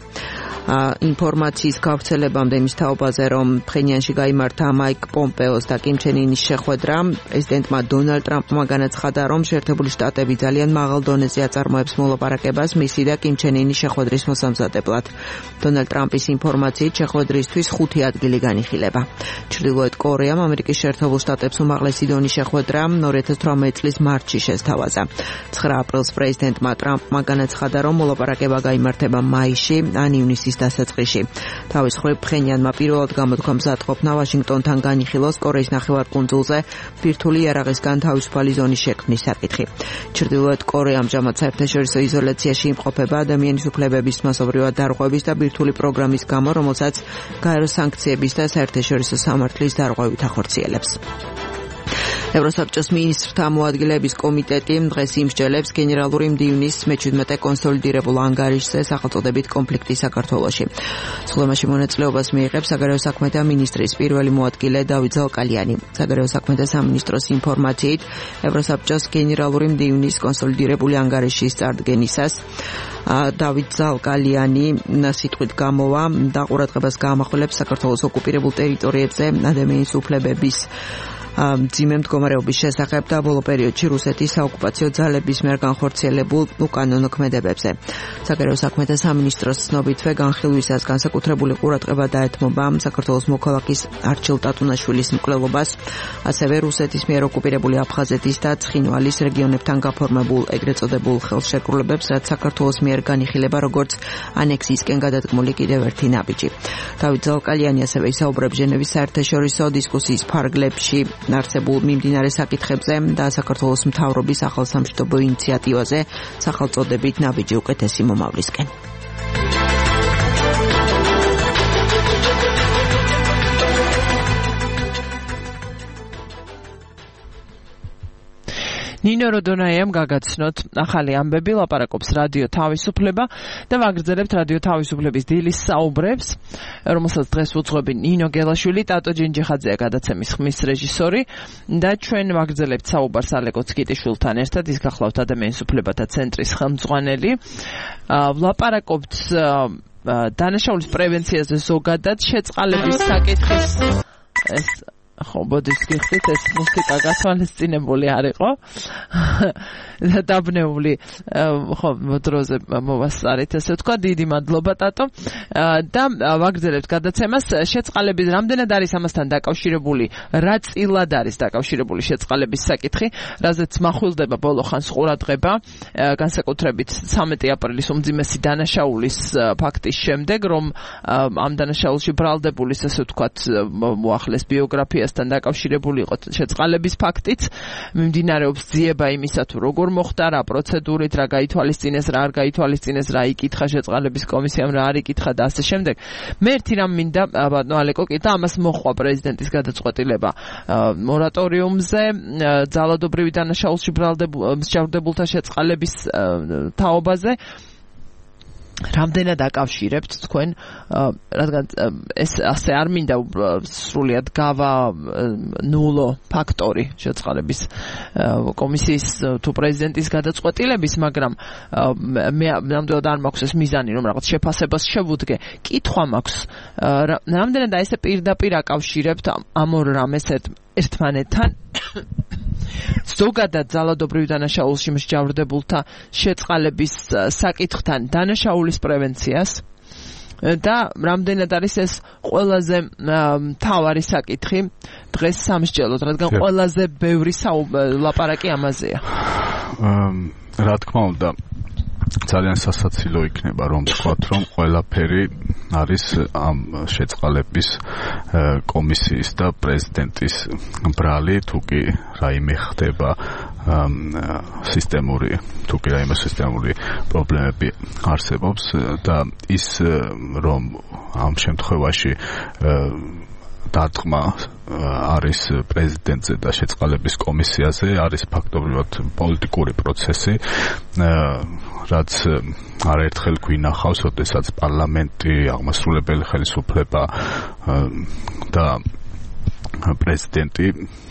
ინფორმაციის გავრცელებამდე მის თაობაზე, რომ ფხენიანში გაიმართა მაიკ პომპეოს და კიმ ჩენ ინის შეხვედრა, პრეზიდენტმა დონალდ ტრამპმა განაცხადა, რომ შეერთებული შტატები ძალიან მაღალ დონეზე აწარმოებს მოლაპარაკებას მისი და კიმ ჩენ ინის შეხვედრის მოსამზადებლად. დონალდ ტრამპის ინფორმაციით შეხვედრისთვის ხუთი ადგილი განიხილება. ჩრდილოეთ კორეამ ამერიკის შეერთებულ შტატებს უმაღლესი დონის შეხვედრა ორი ათას თვრამეტი წლის მარტში შესთავაზა. ცხრა აპრილს პრეზიდენტმა ტრამპმა განაცხადა, რომ მოლაპარაკება გაიმართება მაისში ან ივნისის დასაწყისში. თავის მხრივ ფხენიანმა პირველად გამოთქვა მზადყოფნა ვაშინგტონთან განიხილოს კორეის ნახევარკუნძულზე ბირთვული იარაღისგან თავისუფალი ზონის შექმნის საკითხი. ჩრდილოეთ კორეა ამჟამად საერთაშორისო იზოლაციაში იმყოფება ადამიანის უფლებების მასობრივად დარღვევის და ბირთვული პროგრამის გამო, რომელსაც გაერო სანქციების და საერთაშორისო სამართლის დარღვევით ახორციელებს. ევროსაბჭოს მინისტრთა მოადგილეების კომიტეტი დღეს იმსჯელებს გენერალური მდივნის მეჩვიდმეტე კონსოლიდირებულ ანგარიშზე სახელწოდებით კონფლიქტი საქართველოში. სხდომაში მონაწილეობას მიიღებს საგარეო საქმეთა მინისტრის პირველი მოადგილე დავით ზალკალიანი. საგარეო საქმეთა სამინისტროს ინფორმაციით, ევროსაბჭოს გენერალური მდივნის კონსოლიდირებული ანგარიშის წარდგენისას დავით ზალკალიანი სიტყვით გამოვა და ყურადღებას გაამახვილებს საქართველოს ოკუპირებულ ტერიტორიებზე ადამიანის უფლებების მძიმე მდგომარეობის შესახებ და ბოლო პერიოდში რუსეთის საოკუპაციო ძალების მიერ განხორციელებულ უკანონო ქმედებებზე. საგარეო საქმეთა სამინისტროს ცნობითვე განხილვისას განსაკუთრებული ყურადღება დაეთმობა საქართველოს მოქალაქის არჩილ ტატუნაშვილის მკვლელობას, ასევე რუსეთის მიერ ოკუპირებული აფხაზეთის და ცხინვალის რეგიონებთან გაფორმებულ ეგრეთ წოდებულ ხელშეკრულებებს, რაც საქართველოს მიერ განიხილება როგორც ანექსიისკენ გადადგმული კიდევ ერთი ნაბიჯი. დავით ზალკალიანი ასევე ისაუბრებს ჟენევის საერთაშორისო დისკუსიის ფარგლებში არსებულ მიმდინარე საკითხებზე და საქართველოს მთავრობის ახალსამშვიდობო ინიციატივაზე სახელწოდებით ნაბიჯი უკეთესი მომავლისკენ. ნინო როდონაიამ გაგაცნოთ ახალი ამბები, ლაპარაკობს რადიო თავისუფლება და ვაგრძელებთ რადიო თავისუფლების დილის საუბრებს, რომელსაც დღეს უძღვები ნინო გელაშვილი, ტატო ჯინჯიხაძეა გადაცემის ხმის რეჟისორი და ჩვენ ვაგრძელებთ საუბარს ალეკო ცკიტიშვილთან ერთად, ის გახლავთ ადამიანის უფლებათა ცენტრის ხელმძღვანელი. ვლაპარაკობთ დანაშაულის პრევენციაზე ზოგადად, შეწყალების საკითხის ეს ხო, ბოდის გიხდით, ეს მუსიკა გათვალისწინებული არ იყო. დაბნეული ხო დროზე მოვასწარეთ, ასე ვთქვა, დიდი მადლობა ტატო. და ვაგრძელებთ გადაცემას, შეწყალების რამდენად არის ამასთან დაკავშირებული, რა წილად არის დაკავშირებული შეწყალების საკითხი, რაზეც მახვილდება ბოლო ხანს ყურადღება, განსაკუთრებით ცამეტი აპრილის უმძიმესი დანაშაულის ფაქტის შემდეგ, რომ ამ დანაშაულში ბრალდებულის, ასე ვთქვათ, მოახლეს ბიოგრაფიასთან დაკავშირებული იყო შეწყალების ფაქტიც, მიმდინარეობს ძიება იმისა თუ როგორ მოხდა, რა პროცედურით, რა გაითვალისწინეს, რა არ გაითვალისწინეს, რა იკითხა შეწყალების კომისიამ, რა არ იკითხა და ასე შემდეგ. მე ერთი რამ მინდა ბატონო ალეკო კითხა, ამას მოხდა პრეზიდენტის გადაწყვეტილება მორატორიუმზე, ძალადობრივი დანაშაულში მსჯავრდებულთა შეწყალების თაობაზე. რამდენად აკავშირებთ თქვენ, რადგან ეს ასე არ მინდა სრულიად გავა ნულო ფაქტორი შეწყალების კომისიის თუ პრეზიდენტის გადაწყვეტილების, მაგრამ მე ნამდვილად არ მაქვს ეს მიზანი, რომ რაღაც შეფასებას შევუდგე. კითხვა მაქვს, რამდენად აი ესე პირდაპირ აკავშირებთ ამ ორ რამეს ერთმანეთთან, ზოგადად ძალადობრივი დანაშაულში მსჯავრდებულთა შეწყალების საკითხთან დანაშაულის პრევენციას და რამდენად არის ეს ყველაზე მთავარი საკითხი დღეს სამსჯელოდ, რადგან ყველაზე ბევრი ლაპარაკი ამაზეა. რა თქმა უნდა, ძალიან სასაცილო იქნება რომ ვთქვათ, რომ ყველაფერი არის ამ შეწყალების კომისიის და პრეზიდენტის ბრალი, თუ კი რაიმე ხდება სისტემური, თუ კი რაიმე სისტემური პრობლემები არსებობს და ის რომ ამ შემთხვევაში დარტყმა არის პრეზიდენტზე და შეწყალების კომისიაზე, არის ფაქტობრივად პოლიტიკური პროცესი, რაც არაერთხელ გვინახავს, როდესაც პარლამენტი, აღმასრულებელი ხელისუფლება და პრეზიდენტი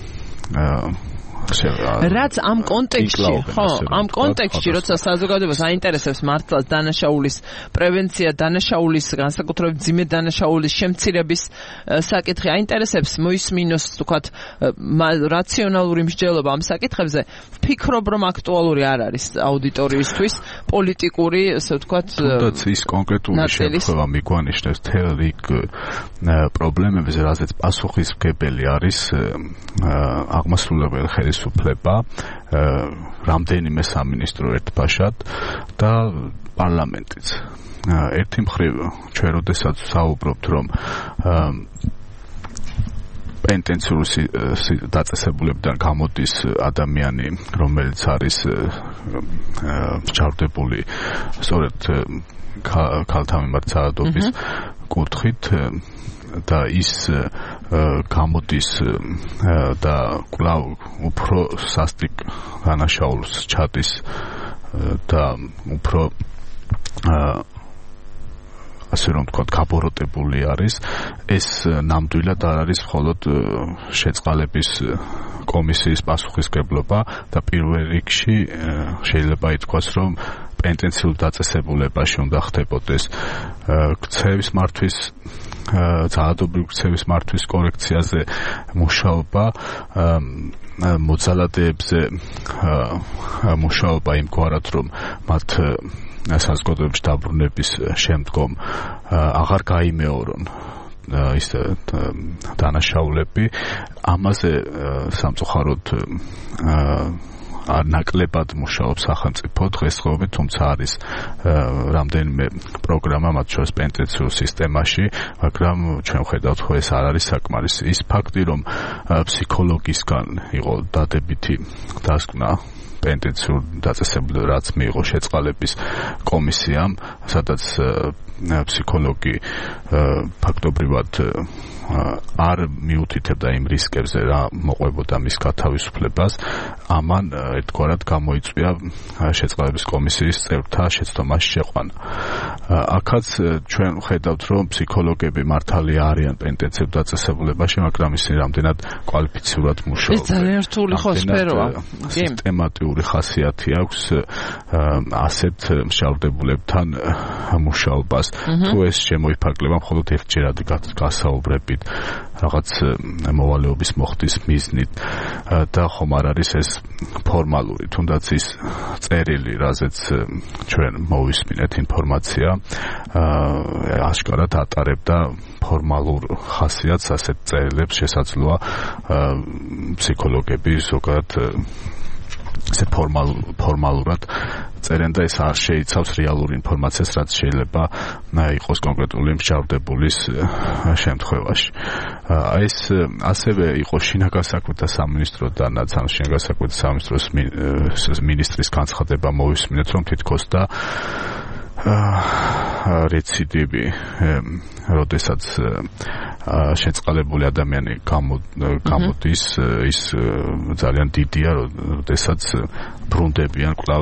რაც ამ კონტექსტში, ხო, ამ კონტექსტში, როცა საზოგადოებას აინტერესებს მართლაც დანაშაულის პრევენცია, დანაშაულის, განსაკუთრებით ძიმე დანაშაულის შემცირების საკითხი აინტერესებს, მოისმინოს, თქვათ, რაციონალური მსჯელობა ამ საკითხებზე, ვფიქრობ, რომ აქტუალური არ არის აუდიტორიისთვის, პოლიტიკური, ასე ვთქვათ, თუნდაც ის კონკრეტული შემთხვევა მიგვანიშნებს თელ რიგ პრობლემებზე, რაზეც პასუხისმგებელი არის აღმასრულებელი ხელისუფლება, რამდენიმე სამინისტრო ერთბაშად და პარლამენტიც. ერთი მხრივ ჩვენ როდესაც საუბრობთ, რომ პენტენციური დაწესებულებიდან გამოდის ადამიანი, რომელიც არის მსჯავრდებული სწორედ ქალთა მიმართ ძალადობის კუთხით და ის გამოდის და კვლავ უფრო სასტიკ დანაშაულს ჩადის და უფრო ასე რომ ვთქვათ, გაბოროტებული არის, ეს ნამდვილად არ არის მხოლოდ შეწყალების კომისიის პასუხისმგებლობა და პირველ რიგში შეიძლება ითქვას, რომ პენტენციურ დაწესებულებაში უნდა ხდებოდეს ქცევის მართვის ძალადობრივი ქცევის მართვის კორექციაზე მუშაობა, მოძალადეებზე მუშაობა იმგვარად, რომ მათ საზოგადოებაში დაბრუნების შემდგომ აღარ გაიმეორონ ის დანაშაულები. ამაზე სამწუხაროდ არ ნაკლებად მუშაობს სახელმწიფო დღესდღეობით, თუმცა არის რამდენიმე პროგრამა მათ შორის პენტენციურ სისტემაში, მაგრამ ჩვენ ვხედავთ, რომ ეს არ არის საკმარისი. ის ფაქტი, რომ ფსიქოლოგისგან იყო დადებითი დასკვნა პენტენციურ დაწესებულებაზე, რაც მიიღო შეწყალების კომისიამ, სადაც ფსიქოლოგი ფაქტობრივად არ მიუთითებდა იმ რისკებზე, რა მოყვებოდა მის გათავისუფლებას, ამან ერთგვარად გამოიწვია შეწყალების კომისიის წევრთა შეცდომაში შეყვანა. აქაც ჩვენ ვხედავთ, რომ ფსიქოლოგები მართალია არიან პენტენციურ დაწესებულებაში, მაგრამ ისინი რამდენად კვალიფიციურად მუშაობენ. ეს ძალიან რთული ხო სფეროა. სისტემატიური ხასიათი აქვს ასეთ მშავდებულებთან მუშაობას. თუ ეს შემოიფარგლება მხოლოდ ერთჯერადი გასაუბრებით, რაღაც მოვალეობის მოხდის მიზნით და ხომ არ არის ეს ფორმალური, თუნდაც ის წერილი, რაზეც ჩვენ მოვისმინეთ ინფორმაცია, აშკარად ატარებდა ფორმალურ ხასიათს, ასეთ წერილებს შესაძლოა ფსიქოლოგები ზოგადად ესე ფორმალ ფორმალურად წერენ და ეს არ შეიცავს რეალურ ინფორმაციას, რაც შეიძლება იყოს კონკრეტული მსჯავრდებულის შემთხვევაში. ეს ასევე იყო შინაგან საქმეთა სამინისტროდანაც ამ შინაგან საქმეთა სამინისტროს მინისტრის განცხადება მოვისმინეთ, რომ თითქოს და რეციდივი, როდესაც შეწყალებული ადამიანი გამოდის, ის ძალიან დიდია, როდესაც ბრუნდებიან კვლავ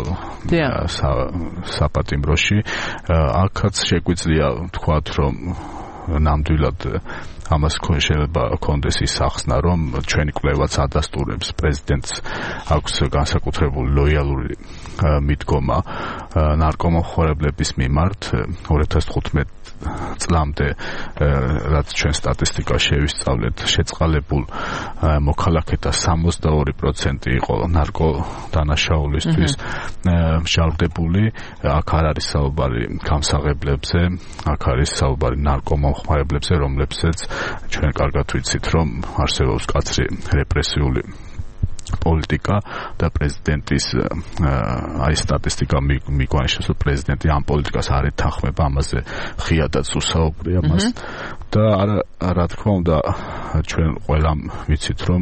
საპატიმროში. აქაც შეგვიძლია ვთქვათ, რომ ნამდვილად ამას შეიძლება კონდეს ის ახსნა, რომ ჩვენი კვლევაც ადასტურებს პრეზიდენტს აქვს განსაკუთრებული ლოიალური მიდგომა ნარკომომხმარებლების მიმართ. ორი ათას თხუთმეტ წლამდე, რაც ჩვენ სტატისტიკა შევისწავლეთ, შეწყალებულ მოქალაქეთა სამოცდაორი პროცენტი იყო ნარკო დანაშაულისთვის მსჯავრდებული. აქ არ არის საუბარი გამსაღებლებზე, აქ არის საუბარი ნარკომომხმარებლებზე, რომლებსაც ჩვენ კარგად ვიცით, რომ არსებობს კაცრი რეპრესიული პოლიტიკა და პრეზიდენტის აი სტატისტიკა მიგვანიშნებს, რომ პრეზიდენტი ამ პოლიტიკას არ ეთანხმება, ამაზე ხიადაც უსაუბრია მას და რა თქმა უნდა ჩვენ ყველამ ვიცით, რომ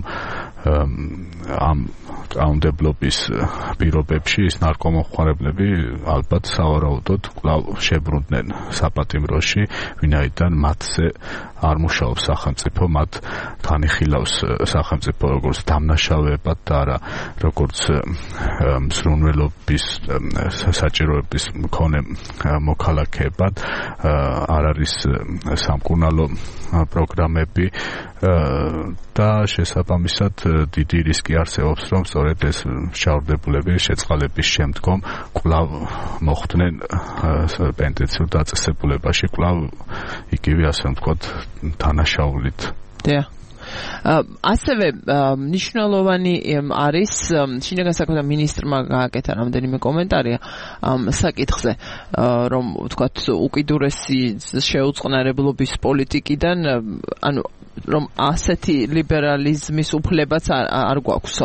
ამ კანონმდებლობის პირობებში ის ნარკომომხმარებლები ალბათ სავარაუდოდ კვლავ შებრუნდნენ საპატიმროში, ვინაიდან მათზე არ მუშაობს სახელმწიფო, მათ განიხილავს სახელმწიფო როგორც დამნაშავეებად და არა როგორც მზრუნველობის საჭიროების მქონე მოქალაქეებად. არ არის სამკურნალო პროგრამები და შესაბამისად დიდი რისკი არსებობს, რომ სწორედ ეს მსჯავრდებულები შეწყალების შემდგომ კვლავ მოხვდნენ პენტენციურ დაწესებულებაში, კვლავ იგივე ასე ვთქვათ დანაშაულით. დიახ. ასევე მნიშვნელოვანი არის შინაგან საქმეთა მინისტრმა გააკეთა რამდენიმე კომენტარი ამ საკითხზე, რომ ვთქვათ უკიდურესი შეუწყნარებლობის პოლიტიკიდან, ანუ რომ ასეთი ლიბერალიზმის უფლებაც არ გვაქვსო.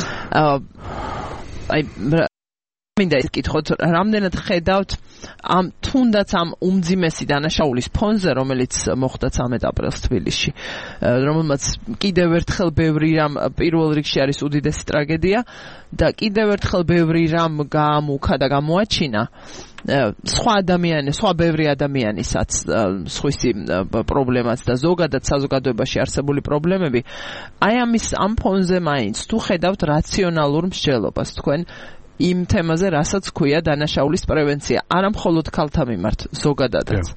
აი მინდა იკითხოთ, რამდენად ხედავთ ამ თუნდაც ამ უმძიმესი დანაშაულის ფონზე, რომელიც მოხდა ცამეტ აპრილს თბილისში, რომელმაც კიდევ ერთხელ ბევრი რამ პირველ რიგში არის უდიდესი ტრაგედია და კიდევ ერთხელ ბევრი რამ გაამუქა და გამოაჩინა სხვა ადამიანი, სხვა ბევრი ადამიანისაც სხვისი პრობლემაც და ზოგადად საზოგადოებაში არსებული პრობლემები. აი ამის ამ ფონზე მაინც თუ ხედავთ რაციონალურ მსჯელობას თქვენ იმ თემაზე, რასაც ქვია დანაშაულის პრევენცია, არა მხოლოდ ქალთა მიმართ, ზოგადადაც.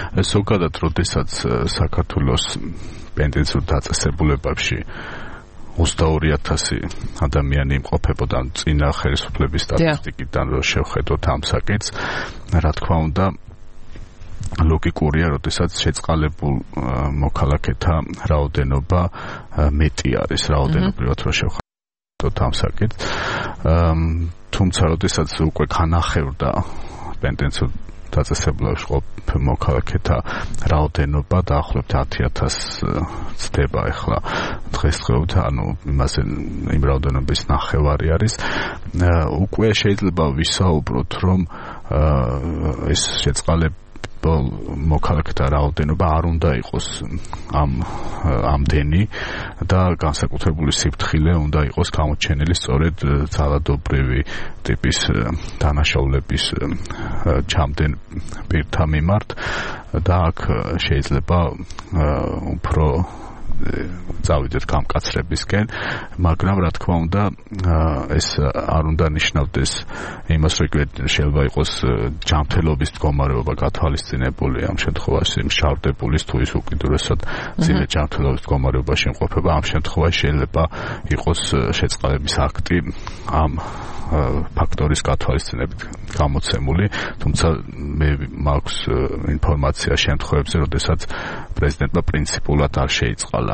ზოგადად, როდესაც საქართველოს პენტენციურ დაწესებულებებში ოცდაორი ათასი ადამიანი იმყოფებოდა წინა ხელისუფლების სტატისტიკიდან რო შევხედოთ ამ საკითხს, რა თქმა უნდა ლოგიკურია, როდესაც შეწყალებულ მოქალაქეთა რაოდენობა მეტი არის, რაოდენობრივად რო შევხედოთ ამ საკითხს. თუმცა როდესაც უკვე განახევდა პენტენციურ დაწესებულებაში ყოფ მოქალაქეთა რაოდენობა დაახლოებით ათი ათასს ცდება ახლა დღესდღეობით, ანუ იმაზე იმ რაოდენობის ნახევარი არის. უკვე შეიძლება ვისაუბროთ, რომ ეს შეწყალებული მოქალაქეთა რაოდენობა არ უნდა იყოს ამ ამდენი და განსაკუთრებული სიფრთხილე უნდა იყოს გამოჩენილი სწორედ ძალადობრივი ტიპის დანაშაულების ჩამდენ პირთა მიმართ და აქ შეიძლება უფრო წავიდეთ გამკაცრებისკენ, მაგრამ რა თქმა უნდა ეს არ უნდა ნიშნავდეს იმას, რომ შეიძლება იყოს ჯანმრთელობის მდგომარეობა გათვალისწინებული ამ შემთხვევაში მშავდებულის თუ ის უკიდურესად ძიმე ჯანმრთელობის მდგომარეობაში იმყოფება, ამ შემთხვევაში შეიძლება იყოს შეწყალების აქტი ამ ფაქტორის გათვალისწინებით გამოცემული, თუმცა მე მაქვს ინფორმაცია შემთხვევებზე, როდესაც პრეზიდენტმა პრინციპულად არ შეიწყალა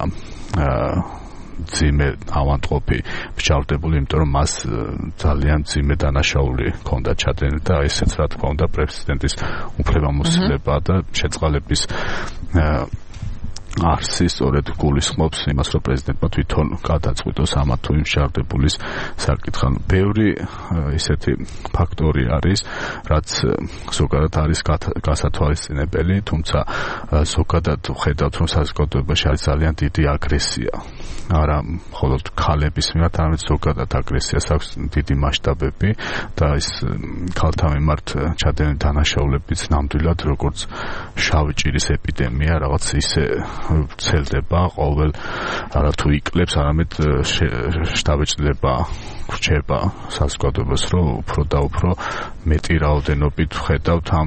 ძიმე ავადმყოფი მშავდებული, იმიტომ რომ მას ძალიან ძიმე დანაშაული ჰქონდა ჩადენილი და ესეც რა თქმა უნდა პრეზიდენტის უფლებამოსილება და შეწყალების არსი სწორედ გულისხმობს იმას, რომ პრეზიდენტმა თვითონ გადაწყვიტოს ამა თუ იმ მშავდებულის საკითხი. ბევრი ისეთი ფაქტორი არის, რაც ზოგადად არის გასათვალისწინებელი, თუმცა ზოგადად ხედავთ, რომ საზოგადოებაში არის ძალიან დიდი აგრესია. არა მხოლოდ ქალების მიმართ, არამედ ზოგადად აგრესიას აქვს დიდი მასშტაბები და ეს ქალთა მიმართ ჩადენილი დანაშაულებიც ნამდვილად როგორც შავი ჭირის ეპიდემია რაღაც ისე ვრცელდება ყოველ არა თუ იკლებს, არამედ შთაბეჭდილება გრჩება საზოგადოებას, რომ უფრო და უფრო მეტი რაოდენობით ვხედავთ ამ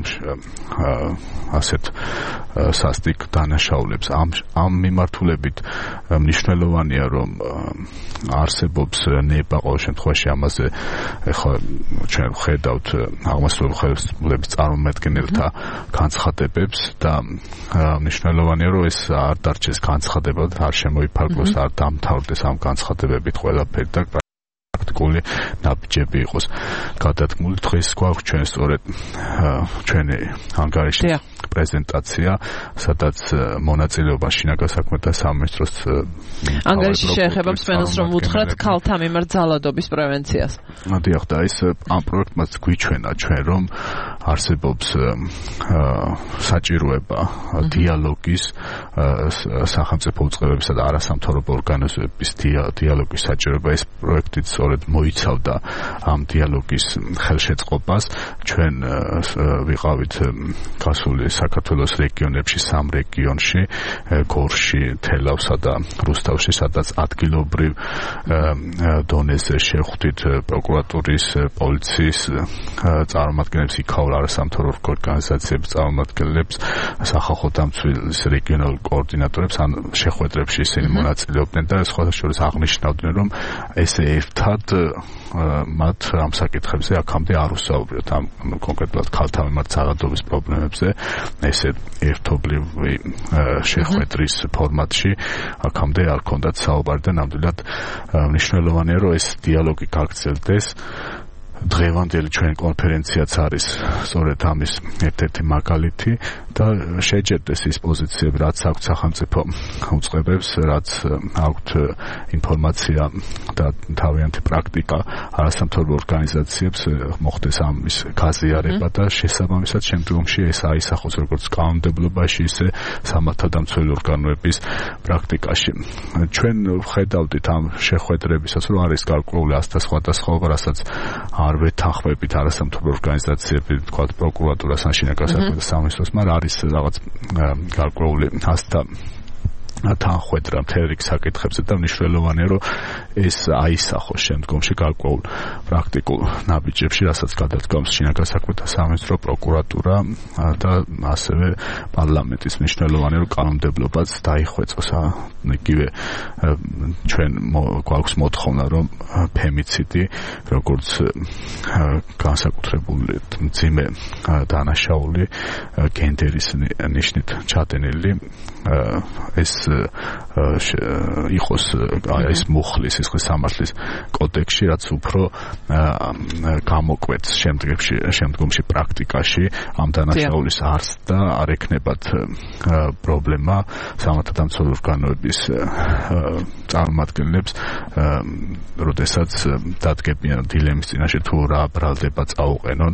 ასეთ სასტიკ დანაშაულებს. ამ ამ მიმართულებით მნიშვნელოვანია, რომ არსებობს ნება ყოველ შემთხვევაში ამაზე ახლა ჩვენ ვხედავთ აღმასრულებელი ხელისუფლების წარმომადგენელთა განცხადებებს და მნიშვნელოვანია, რომ ეს არ დარჩეს განცხადებად, არ შემოიფარგლოს, არ დამთავრდეს ამ განცხადებებით ყველაფერი და პრაქტიკული ნაბიჯები იყოს გადადგმული. დღეს გვაქვს ჩვენ სწორედ ჩვენი ანგარიშის პრეზენტაცია, სადაც მონაწილეობა შინაგან საქმეთა სამინისტროს ანგარიში შეეხება მსმენელს, რომ უთხრათ ქალთა მიმართ ძალადობის პრევენციას. დიახ, და ის ამ პროექტმაც გვიჩვენა ჩვენ, რომ არსებობს საჭიროება დიალოგის სახელმწიფო უწყებებისა და არასამთავრობო ორგანიზაციების დიალოგის საჭიროება. ეს პროექტი სწორედ მოიცავდა ამ დიალოგის ხელშეწყობას. ჩვენ ვიყავით გასული საქართველოს რეგიონებში, სამ რეგიონში, გორში, თელავსა და რუსთავში, სადაც ადგილობრივ დონეზე შევხვდით პროკურატურის, პოლიციის წარმომადგენლებს, იქაურ არასამთავრობო ორგანიზაციების წარმომადგენლებს, სახალხო დამცველის რეგიონალურ კოორდინატორებს, ან შეხვედრებში ისინი მონაწილეობდნენ და სხვათა შორის აღნიშნავდნენ, რომ ესე ერთად მათ ამ საკითხებზე აქამდე არ უსაუბრეთ, ამ კონკრეტულად ქალთა მიმართ ძალადობის პრობლემებზე, ესე ერთობლივი შეხვედრის ფორმატში აქამდე არ ქონდათ საუბარი და ნამდვილად მნიშვნელოვანია, რომ ეს დიალოგი გაგრძელდეს. დღევანდელი ჩვენი კონფერენციაც არის სწორედ ამის ერთ-ერთი მაგალითი და შეჯერდეს ის პოზიციები, რაც აქვს სახელმწიფო უწყებებს, რაც აქვთ ინფორმაცია და თავიანთი პრაქტიკა არასამთავრობო ორგანიზაციებს, მოხდეს ამის გაზიარება და შესაბამისად შემდგომში ეს აისახოს როგორც კანონმდებლობაში, ისე სამართალდამცველი ორგანოების პრაქტიკაში. ჩვენ ვხედავდით ამ შეხვედრებისაც, რომ არის გარკვეული ასთა სხვადასხვაობა, რასაც არ ვეთანხმებით არასამთავრობო ორგანიზაციები, თქვა პროკურატურას ან შინაგან საქმეთა სამინისტროს, მაგრამ არის რაღაც გარკვეული ასთა თანხwebdra მთელ რიგ საკითხებზე და მნიშვნელოვანია რომ ეს აისახოს შემდგომში გარკვეულ პრაქტიკულ ნაბიჯებში, რასაც გადადგამს შინაგან საქმეთა სამინისტრო, პროკურატურა და ასევე პარლამენტის. მნიშვნელოვანია რომ კანონმდებლობაც დაიხვეწოს. იგივე ჩვენ გვაქვს მოთხოვნა რომ ფემიციდი როგორც განსაკუთრებული მძიმე დანაშაული გენდერის ნიშნით ჩადენილი ეს იყოს ეს მუხლის სისხლის სამართლის კოდექსში, რაც უფრო გამოკვეთს შემდგომში შემდგომში პრაქტიკაში ამ დანაშაულის არსს და არ ექნებათ პრობლემა სამართალდამცავი ორგანოების წარმომადგენლებს, როდესაც დადგებიან დილემის წინაშე თუ რა ბრალდება წაუყენონ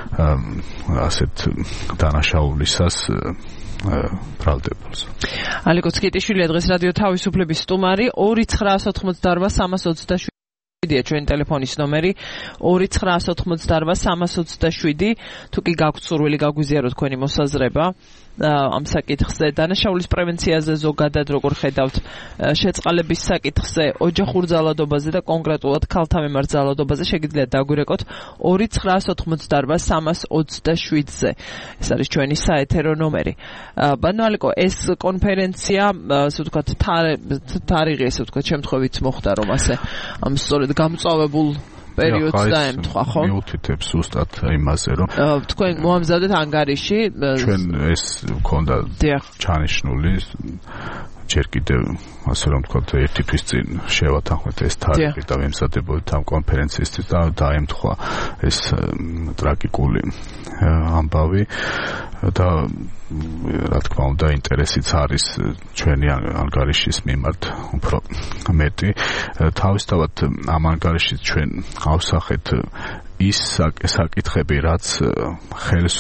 ასეთ დანაშაულისას ბრალდებულს. ალიკო ცკიტიშვილია დღეს რადიო თავისუფლების სტუმარი. ორი ცხრაას ოთხმოცდაორვა სამას ოცდაშვიდია ჩვენი ტელეფონის ნომერი ორი ცხრაას ოთხმოცდაორვა სამას ოცდაშვიდი. თუ კი გაქვთ სურვილი გაგვიზიაროთ თქვენი მოსაზრება ამ საკითხზე, დანაშაულის პრევენციაზე ზოგადად როგორ ხედავთ, შეწყალების საკითხზე, ოჯახურ ძალადობაზე და კონკრეტულად ქალთა მიმართ ძალადობაზე შეგიძლიათ დაგვირეკოთ ორი ცხრაას ოთხმოცდაორვა სამას ოცდაშვიდზე. ეს არის ჩვენი საეთერო ნომერი. ბანო ალიკო, ეს კონფერენცია, ასე ვთქვათ, თარიღი, ასე ვთქვათ, შემთხვევით მოხდა რომ ასე ამ სწორედ გამწვავებულ პერიოდს დაემთხვა, ხო? მიუთითებს ზუსტად იმაზე, რომ თქვენ მოამზადეთ ანგარიში, ჩვენ ეს მქონდა ჩანიშნული ჯერ კიდევ ასე რომ ვთქვათ ერთი თვის წინ შევათანხმეთ ეს თარიღი და ვემზადებოდით ამ კონფერენციისთვის და დაემთხვა ეს ტრაგიკული ამბავი და რა თქმა უნდა ინტერესიც არის ჩვენი ანგარიშის მიმართ უფრო მეტი. თავისთავად ამ ანგარიშით ჩვენ ავსახეთ ის საკითხები, რაც ხელს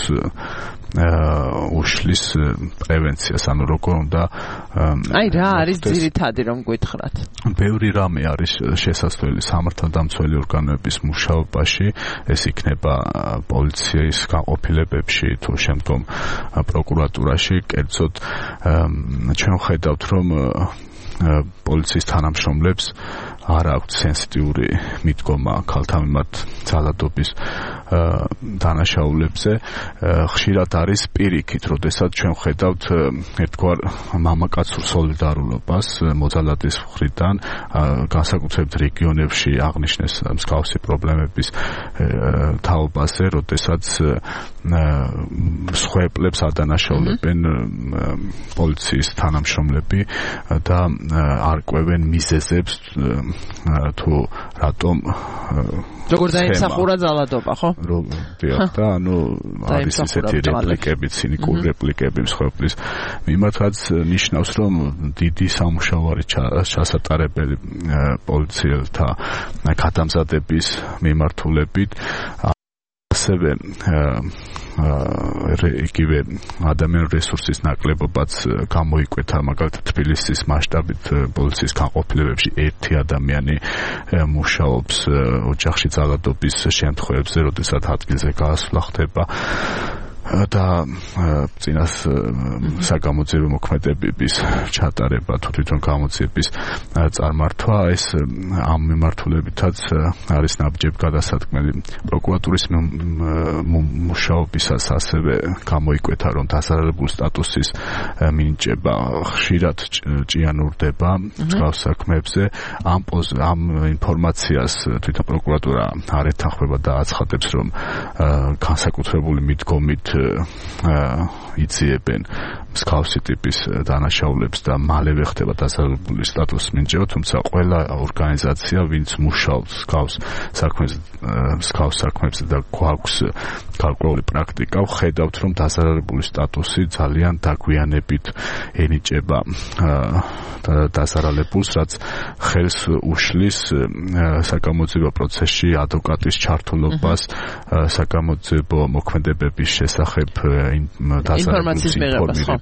უშლის პრევენციას, ანუ როგორ უნდა აი რა არის ძირითადი რომ გითხრათ. ბევრი რამე არის შესაძლებელი სამართალდამცავი ორგანოების მუშაობაში, ეს იქნება პოლიციის განყოფილებებში თუ შემდგომ პროკურატურაში. კერძოდ ჩვენ ხედავთ რომ პოლიციის თანამშრომლებს არ აქვთ სენსიტიური მიდგომა ქალთა მიმართ ძალადობის დანაშაულებზე. ხშირად არის პირიქით, როდესაც ჩვენ ხედავთ ერთგვარ მამაკაცურ სოლიდარულობას მოძალადის მხრიდან, განსაკუთრებით რეგიონებში აღნიშნეს მსგავსი პრობლემების თაობაზე, როდესაც სხვეპლებს ადანაშაულებენ პოლიციის თანამშრომლები და არკვევენ მიზეზებს თუ რატომ როგორ დაიმსახურა ძალადობა, ხო? დიახ, და ანუ არის ესეთი რეპლიკები, ცინიკური რეპლიკები მსხვერპლის მიმართ, რაც ნიშნავს, რომ დიდი სამუშაო არის ჩასატარებელი პოლიციელთა გადამზადების მიმართულებით. ასევე იგივე ადამიანური რესურსის ნაკლებობაც გამოიკვეთა, მაგალითად თბილისის მასშტაბით პოლიციის განყოფილებებში ერთი ადამიანი მუშაობს ოჯახში ძალადობის შემთხვევებზე, როდესაც ადგილზე გაასვლა ხდება და წინას საგამოძიებო მოქმედებების ჩატარება თუ თვითონ გამოძიების წარმართვა, ეს ამ მიმართულებითაც არის ნაბიჯები გადასადგმელი. პროკურატურის მუშაობისას ასევე გამოიკვეთა, რომ დასარარებული სტატუსის მინიჭება ხშირად ჭიანურდება მსგავს საქმეებზე. ამ ამ ინფორმაციას თვითონ პროკურატურა არ ეთანხმება და აცხადებს, რომ განსაკუთრებული მიდგომით იწიებენ მსგავსი ტიპის დანაშაულებს და მალევე ხდება დასარარებული სტატუსის მინიჭება, თუმცა ყველა ორგანიზაცია, ვინც მუშაობს მსგავს საქმეზე, მსგავს საქმეებზე და გვაქვს გარკვეული პრაქტიკა, ვხედავთ, რომ დასარარებული სტატუსი ძალიან დაგვიანებით ენიჭება დასარალებულს, რაც ხელს უშლის საგამოძიებო პროცესში ადვოკატის ჩართულობას, საგამოძიებო მოქმედებების შესახებ დასარებულის ინფორმირებას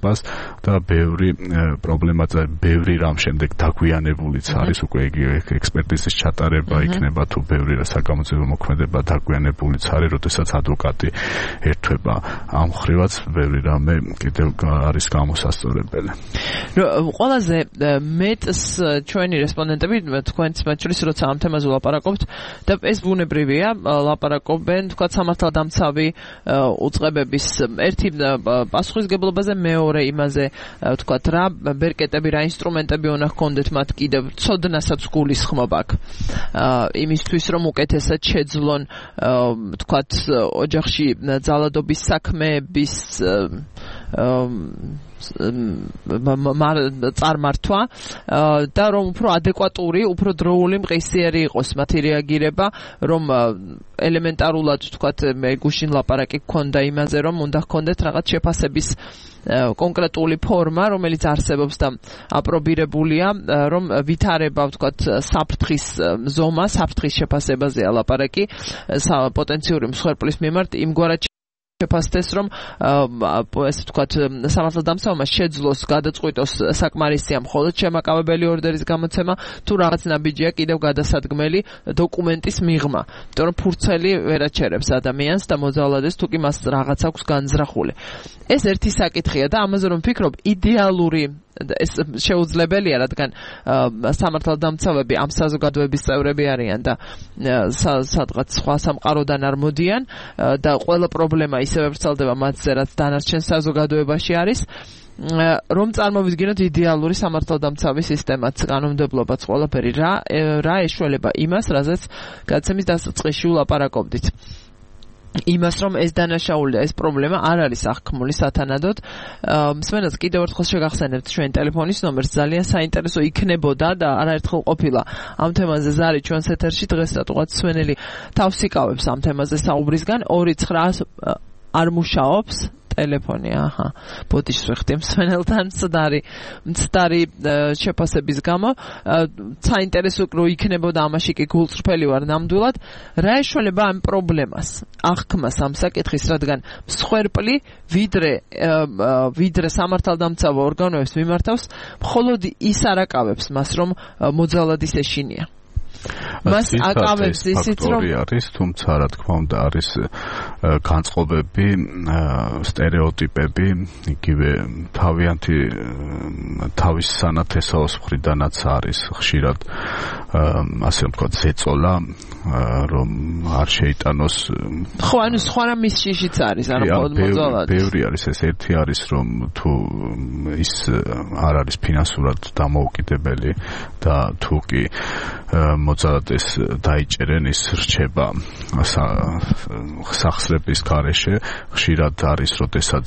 განვითარებას და ბევრი პრობლემა და ბევრი რამ შემდეგ დაგვიანებულიც არის უკვე იგივე ექსპერტიზის ჩატარება იქნება თუ ბევრი საგამოძიებო მოქმედება დაგვიანებულიც არის, როდესაც ადვოკატი ერთვება ამ ხრივაც ბევრი რამე კიდევ არის გამოსასწორებელი. ყველაზე მეტს ჩვენი რესპონდენტები თქვენც მათ შორის როცა ამ თემაზე ვლაპარაკობთ და ეს ბუნებრივია, ლაპარაკობენ თქვა სამართალდამცავი უწყებების ერთი პასუხისგებლობაზე, მეორე იმაზე თქვა რა ბერკეტები, რა ინსტრუმენტები უნდა ჰქონდეთ მათ კიდევ ცოდნასაც გულისხმობა აქვს იმისთვის რომ უკეთესად შეძლონ თქვა ოჯახში ძალადობის საქმეების წარმართვა და რომ უფრო ადეკვატური, უფრო დროული მყისიერი იყოს მათი რეაგირება, რომ ელემენტარულად თქვათ მე გუშინ ლაპარაკი გქონდა იმაზე, რომ უნდა ჰქონდეთ რაღაც შეფასების კონკრეტული ფორმა, რომელიც არსებობს და აპრობირებულია, რომ ვითარება ვთქვათ საფრთხის ზომა, საფრთხის შეფასებაზეა ლაპარაკი პოტენციური მსხვერპლის მიმართ იმგვარად შეფასდეს, რომ ესე ვთქვათ სამართალდამცავმა შეძლოს გადაწყვიტოს საკმარისია მხოლოდ შემაკავებელი ორდერის გამოცემა, თუ რაღაც ნაბიჯია კიდევ გადასადგმელი დოკუმენტის მიღმა, იმიტომ რომ ფურცელი ვერ აჩერებს ადამიანს და მოძალადეს თუ კი მას რაღაც აქვს განზრახული. ეს ერთი საკითხია და ამაზე რომ ვფიქრობ, იდეალური ეს შეუძლებელია, რადგან სამართალდამცავები ამ საზოგადოების წევრები არიან და სადღაც სხვა სამყაროდან არ მოდიან და ყველა პრობლემა ისევე ვრცელდება მათზე, რაც დანარჩენ საზოგადოებაში არის. რომ წარმოვიდგინოთ იდეალური სამართალდამცავი სისტემაც, კანონმდებლობაც, ყველაფერი რა რა ეშველება იმას, რაზეც გადაცემის დასაწყისში ვლაპარაკობდით. იმას რომ ეს დანაშაული და ეს პრობლემა არ არის აღქმული სათანადოდ. მსმენელს კიდევ ერთხელ შეგახსენებთ ჩვენ ტელეფონის ნომერს, ძალიან საინტერესო იქნებოდა და არაერთხელ ყოფილა ამ თემაზე ზარი ჩვენს ეთერში, დღეს რატოღაც მსმენელი თავს იკავებს ამ თემაზე საუბრისგან. ორი ცხრა არ მუშაობს ტელეფონი, აჰა, ბოდიშს ვეხდი მსმენელთან მცდარი მცდარი შეფასების გამო. საინტერესო რო იქნებოდა, ამაში კი გულწრფელი ვარ ნამდვილად, რა ეშველება ამ პრობლემას აღქმას ამ საკითხის, რადგან მსხვერპლი ვიდრე ვიდრე სამართალდამცავ ორგანოებს მიმართავს, მხოლოდ ის არ აკავებს მას, რომ მოძალადის ეშინია. მას აკავებს ისიც, რომ არის, თუმცა რა თქმა უნდა არის განწყობები, სტერეოტიპები, იგივე თავიანთი თავის სანათესაოს მხრიდანაც არის ხშირად ასე ვთქვათ ზეწოლა, რომ არ შეიტანოს. ხო, ანუ სხვა რამის შიშიც არის, არ მხოლოდ მოძალადის. ბევრი არის, ეს ერთი არის, რომ თუ ის არ არის ფინანსურად დამოუკიდებელი და თუ კი მოძალადეს დაიჭერენ, ის რჩება სახსრების გარეშე. ხშირად არის, როდესაც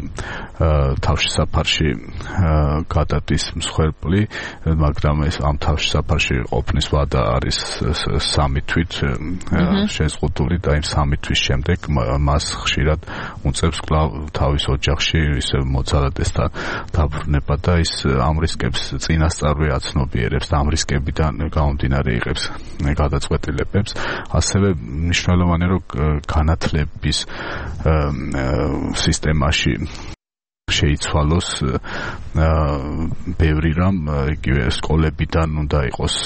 თავშესაფარში გადადის მსხვერპლი, მაგრამ ეს ამ თავშესაფარში ყოფნის ვადა არის სამი თვით შეზღუდული და იმ სამი თვის შემდეგ მას ხშირად უწევს კვლავ თავის ოჯახში ისე მოძალადესთან დაბრუნება და ის ამ რისკებს წინასწარვე აცნობიერებს და ამ რისკებიდან გამომდინარე იღებს გადაწყვეტილებებს. ასევე მნიშვნელოვანია, რომ განათლების სისტემაში შეიცვალოს ბევრი რამ, იგივე სკოლებიდან უნდა იყოს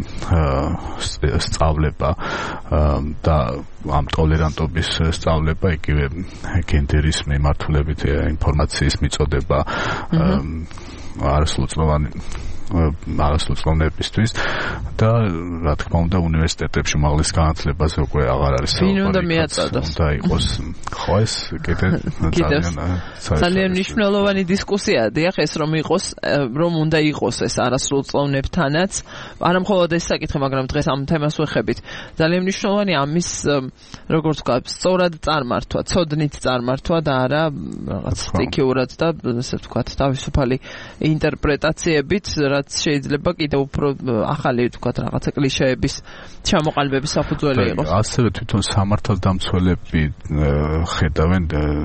სწავლება და ამ ტოლერანტობის სწავლება, იგივე გენდერის მიმართულებით ინფორმაციის მიწოდება არასრულწლოვანი არასრულწლოვანებისთვის და რა თქმა უნდა უნივერსიტეტებში უმაღლეს განათლებაზე უკვე აღარ არის საუბარი. უნდა მიაწოდოს. უნდა იყოს ხო ეს კიდე ძალიან მნიშვნელოვანი დისკუსია, დიახ, ეს რომ იყოს, რომ უნდა იყოს ეს არასრულწლოვანებთანაც, არა მხოლოდ ეს საკითხი, მაგრამ დღეს ამ თემას ვეხებით. ძალიან მნიშვნელოვანია ამის როგორც ვთქვა, სწორად წარმართვა, ცოდნით წარმართვა და არა რაღაც სტიქიურად და ესე ვთქვათ, თავისუფალი ინტერპრეტაციებით, რაც შეიძლება კიდევ უფრო ახალი ვთქვათ რაღაცა კლიშეების ჩამოყალიბების საფუძველი იყოს. ასევე თვითონ სამართალდამცველები ხედავენ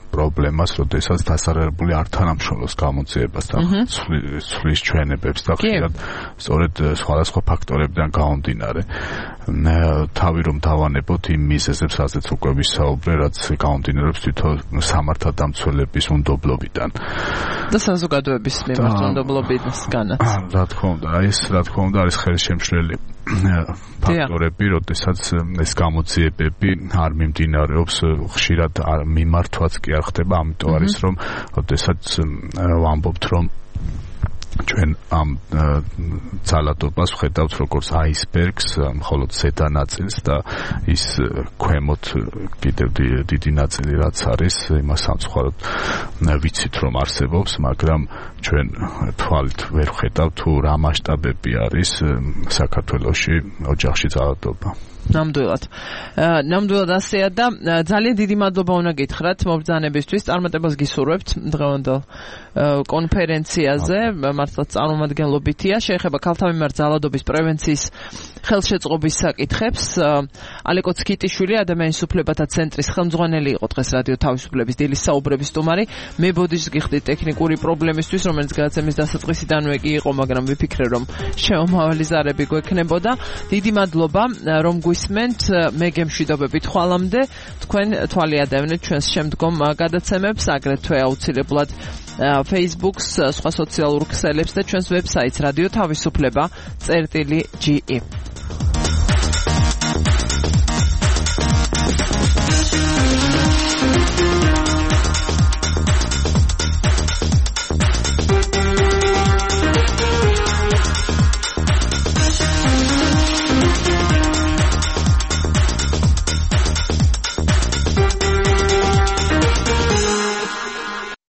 პრობლემას, როდესაც დასარარებული არ თანამშრომლობს გამოძიებასთან, ცვლის ჩვენებებს და ხშირად სწორედ სხვადასხვა ფაქტორებიდან გამომდინარე. თავი რომ დავანებოთ იმ მიზეზებს, რაზეც უკვე ვისაუბრე, რაც გამომდინარეობს თვითონ სამართალდამცველების უნდობლობიდან და საზოგადოების მიმართულობისგანაც. რა თქმა უნდა, ეს რა თქმა უნდა არის ხელშემშლელი ფაქტორები, როდესაც ეს გამოძიებები არ მიმდინარეობს, ხშირად არ მიმართვაც კი არ ხდება, ამიტომ არის რომ როდესაც ვამბობთ რომ ჩვენ ამ ძალადობას ვხედავთ როგორც აისბერგს, მხოლოდ ზედა ნაწილს და ის ქვემოთ კიდევ დიდი ნაწილი რაც არის, იმას სამწუხაროდ ვიცით რომ არსებობს, მაგრამ ჩვენ თვალით ვერ ვხედავთ თუ რა მასშტაბები არის საქართველოში ოჯახში ძალადობა. ნამდვილად. ნამდვილად ასეა და ძალიან დიდი მადლობა უნდა გითხრათ მობრძანებისთვის. წარმატებას გისურვებთ დღევანდელ კონფერენციაზე, მართლაც წარმომადგენლობითია. შეეხება ქალთა მიმართ ძალადობის პრევენციის ხელშეწყობის საკითხებს. ალეკო ცკიტიშვილი, ადამიანის უფლებათა ცენტრის ხელმძღვანელი იყო დღეს რადიო თავისუფლების დილის საუბრების სტუმარი. მე ბოდიშს გიხდით ტექნიკური პრობლემისთვის, რომელიც გადაცემის დასაწყისიდანვე კი იყო, მაგრამ ვიფიქრე რომ შემომავალი ზარები გვექნებოდა. დიდი მადლობა რომ გვისმენთ, მე გემშვიდობებით ხვალამდე, თქვენ თვალი ადევნეთ ჩვენს შემდგომ გადაცემებს, აგრეთვე აუცილებლად Facebook-ს, სხვა სოციალურ ქსელებს და ჩვენს ვებსაიტს რადიო თავისუფლება წერტილი ჯი ი.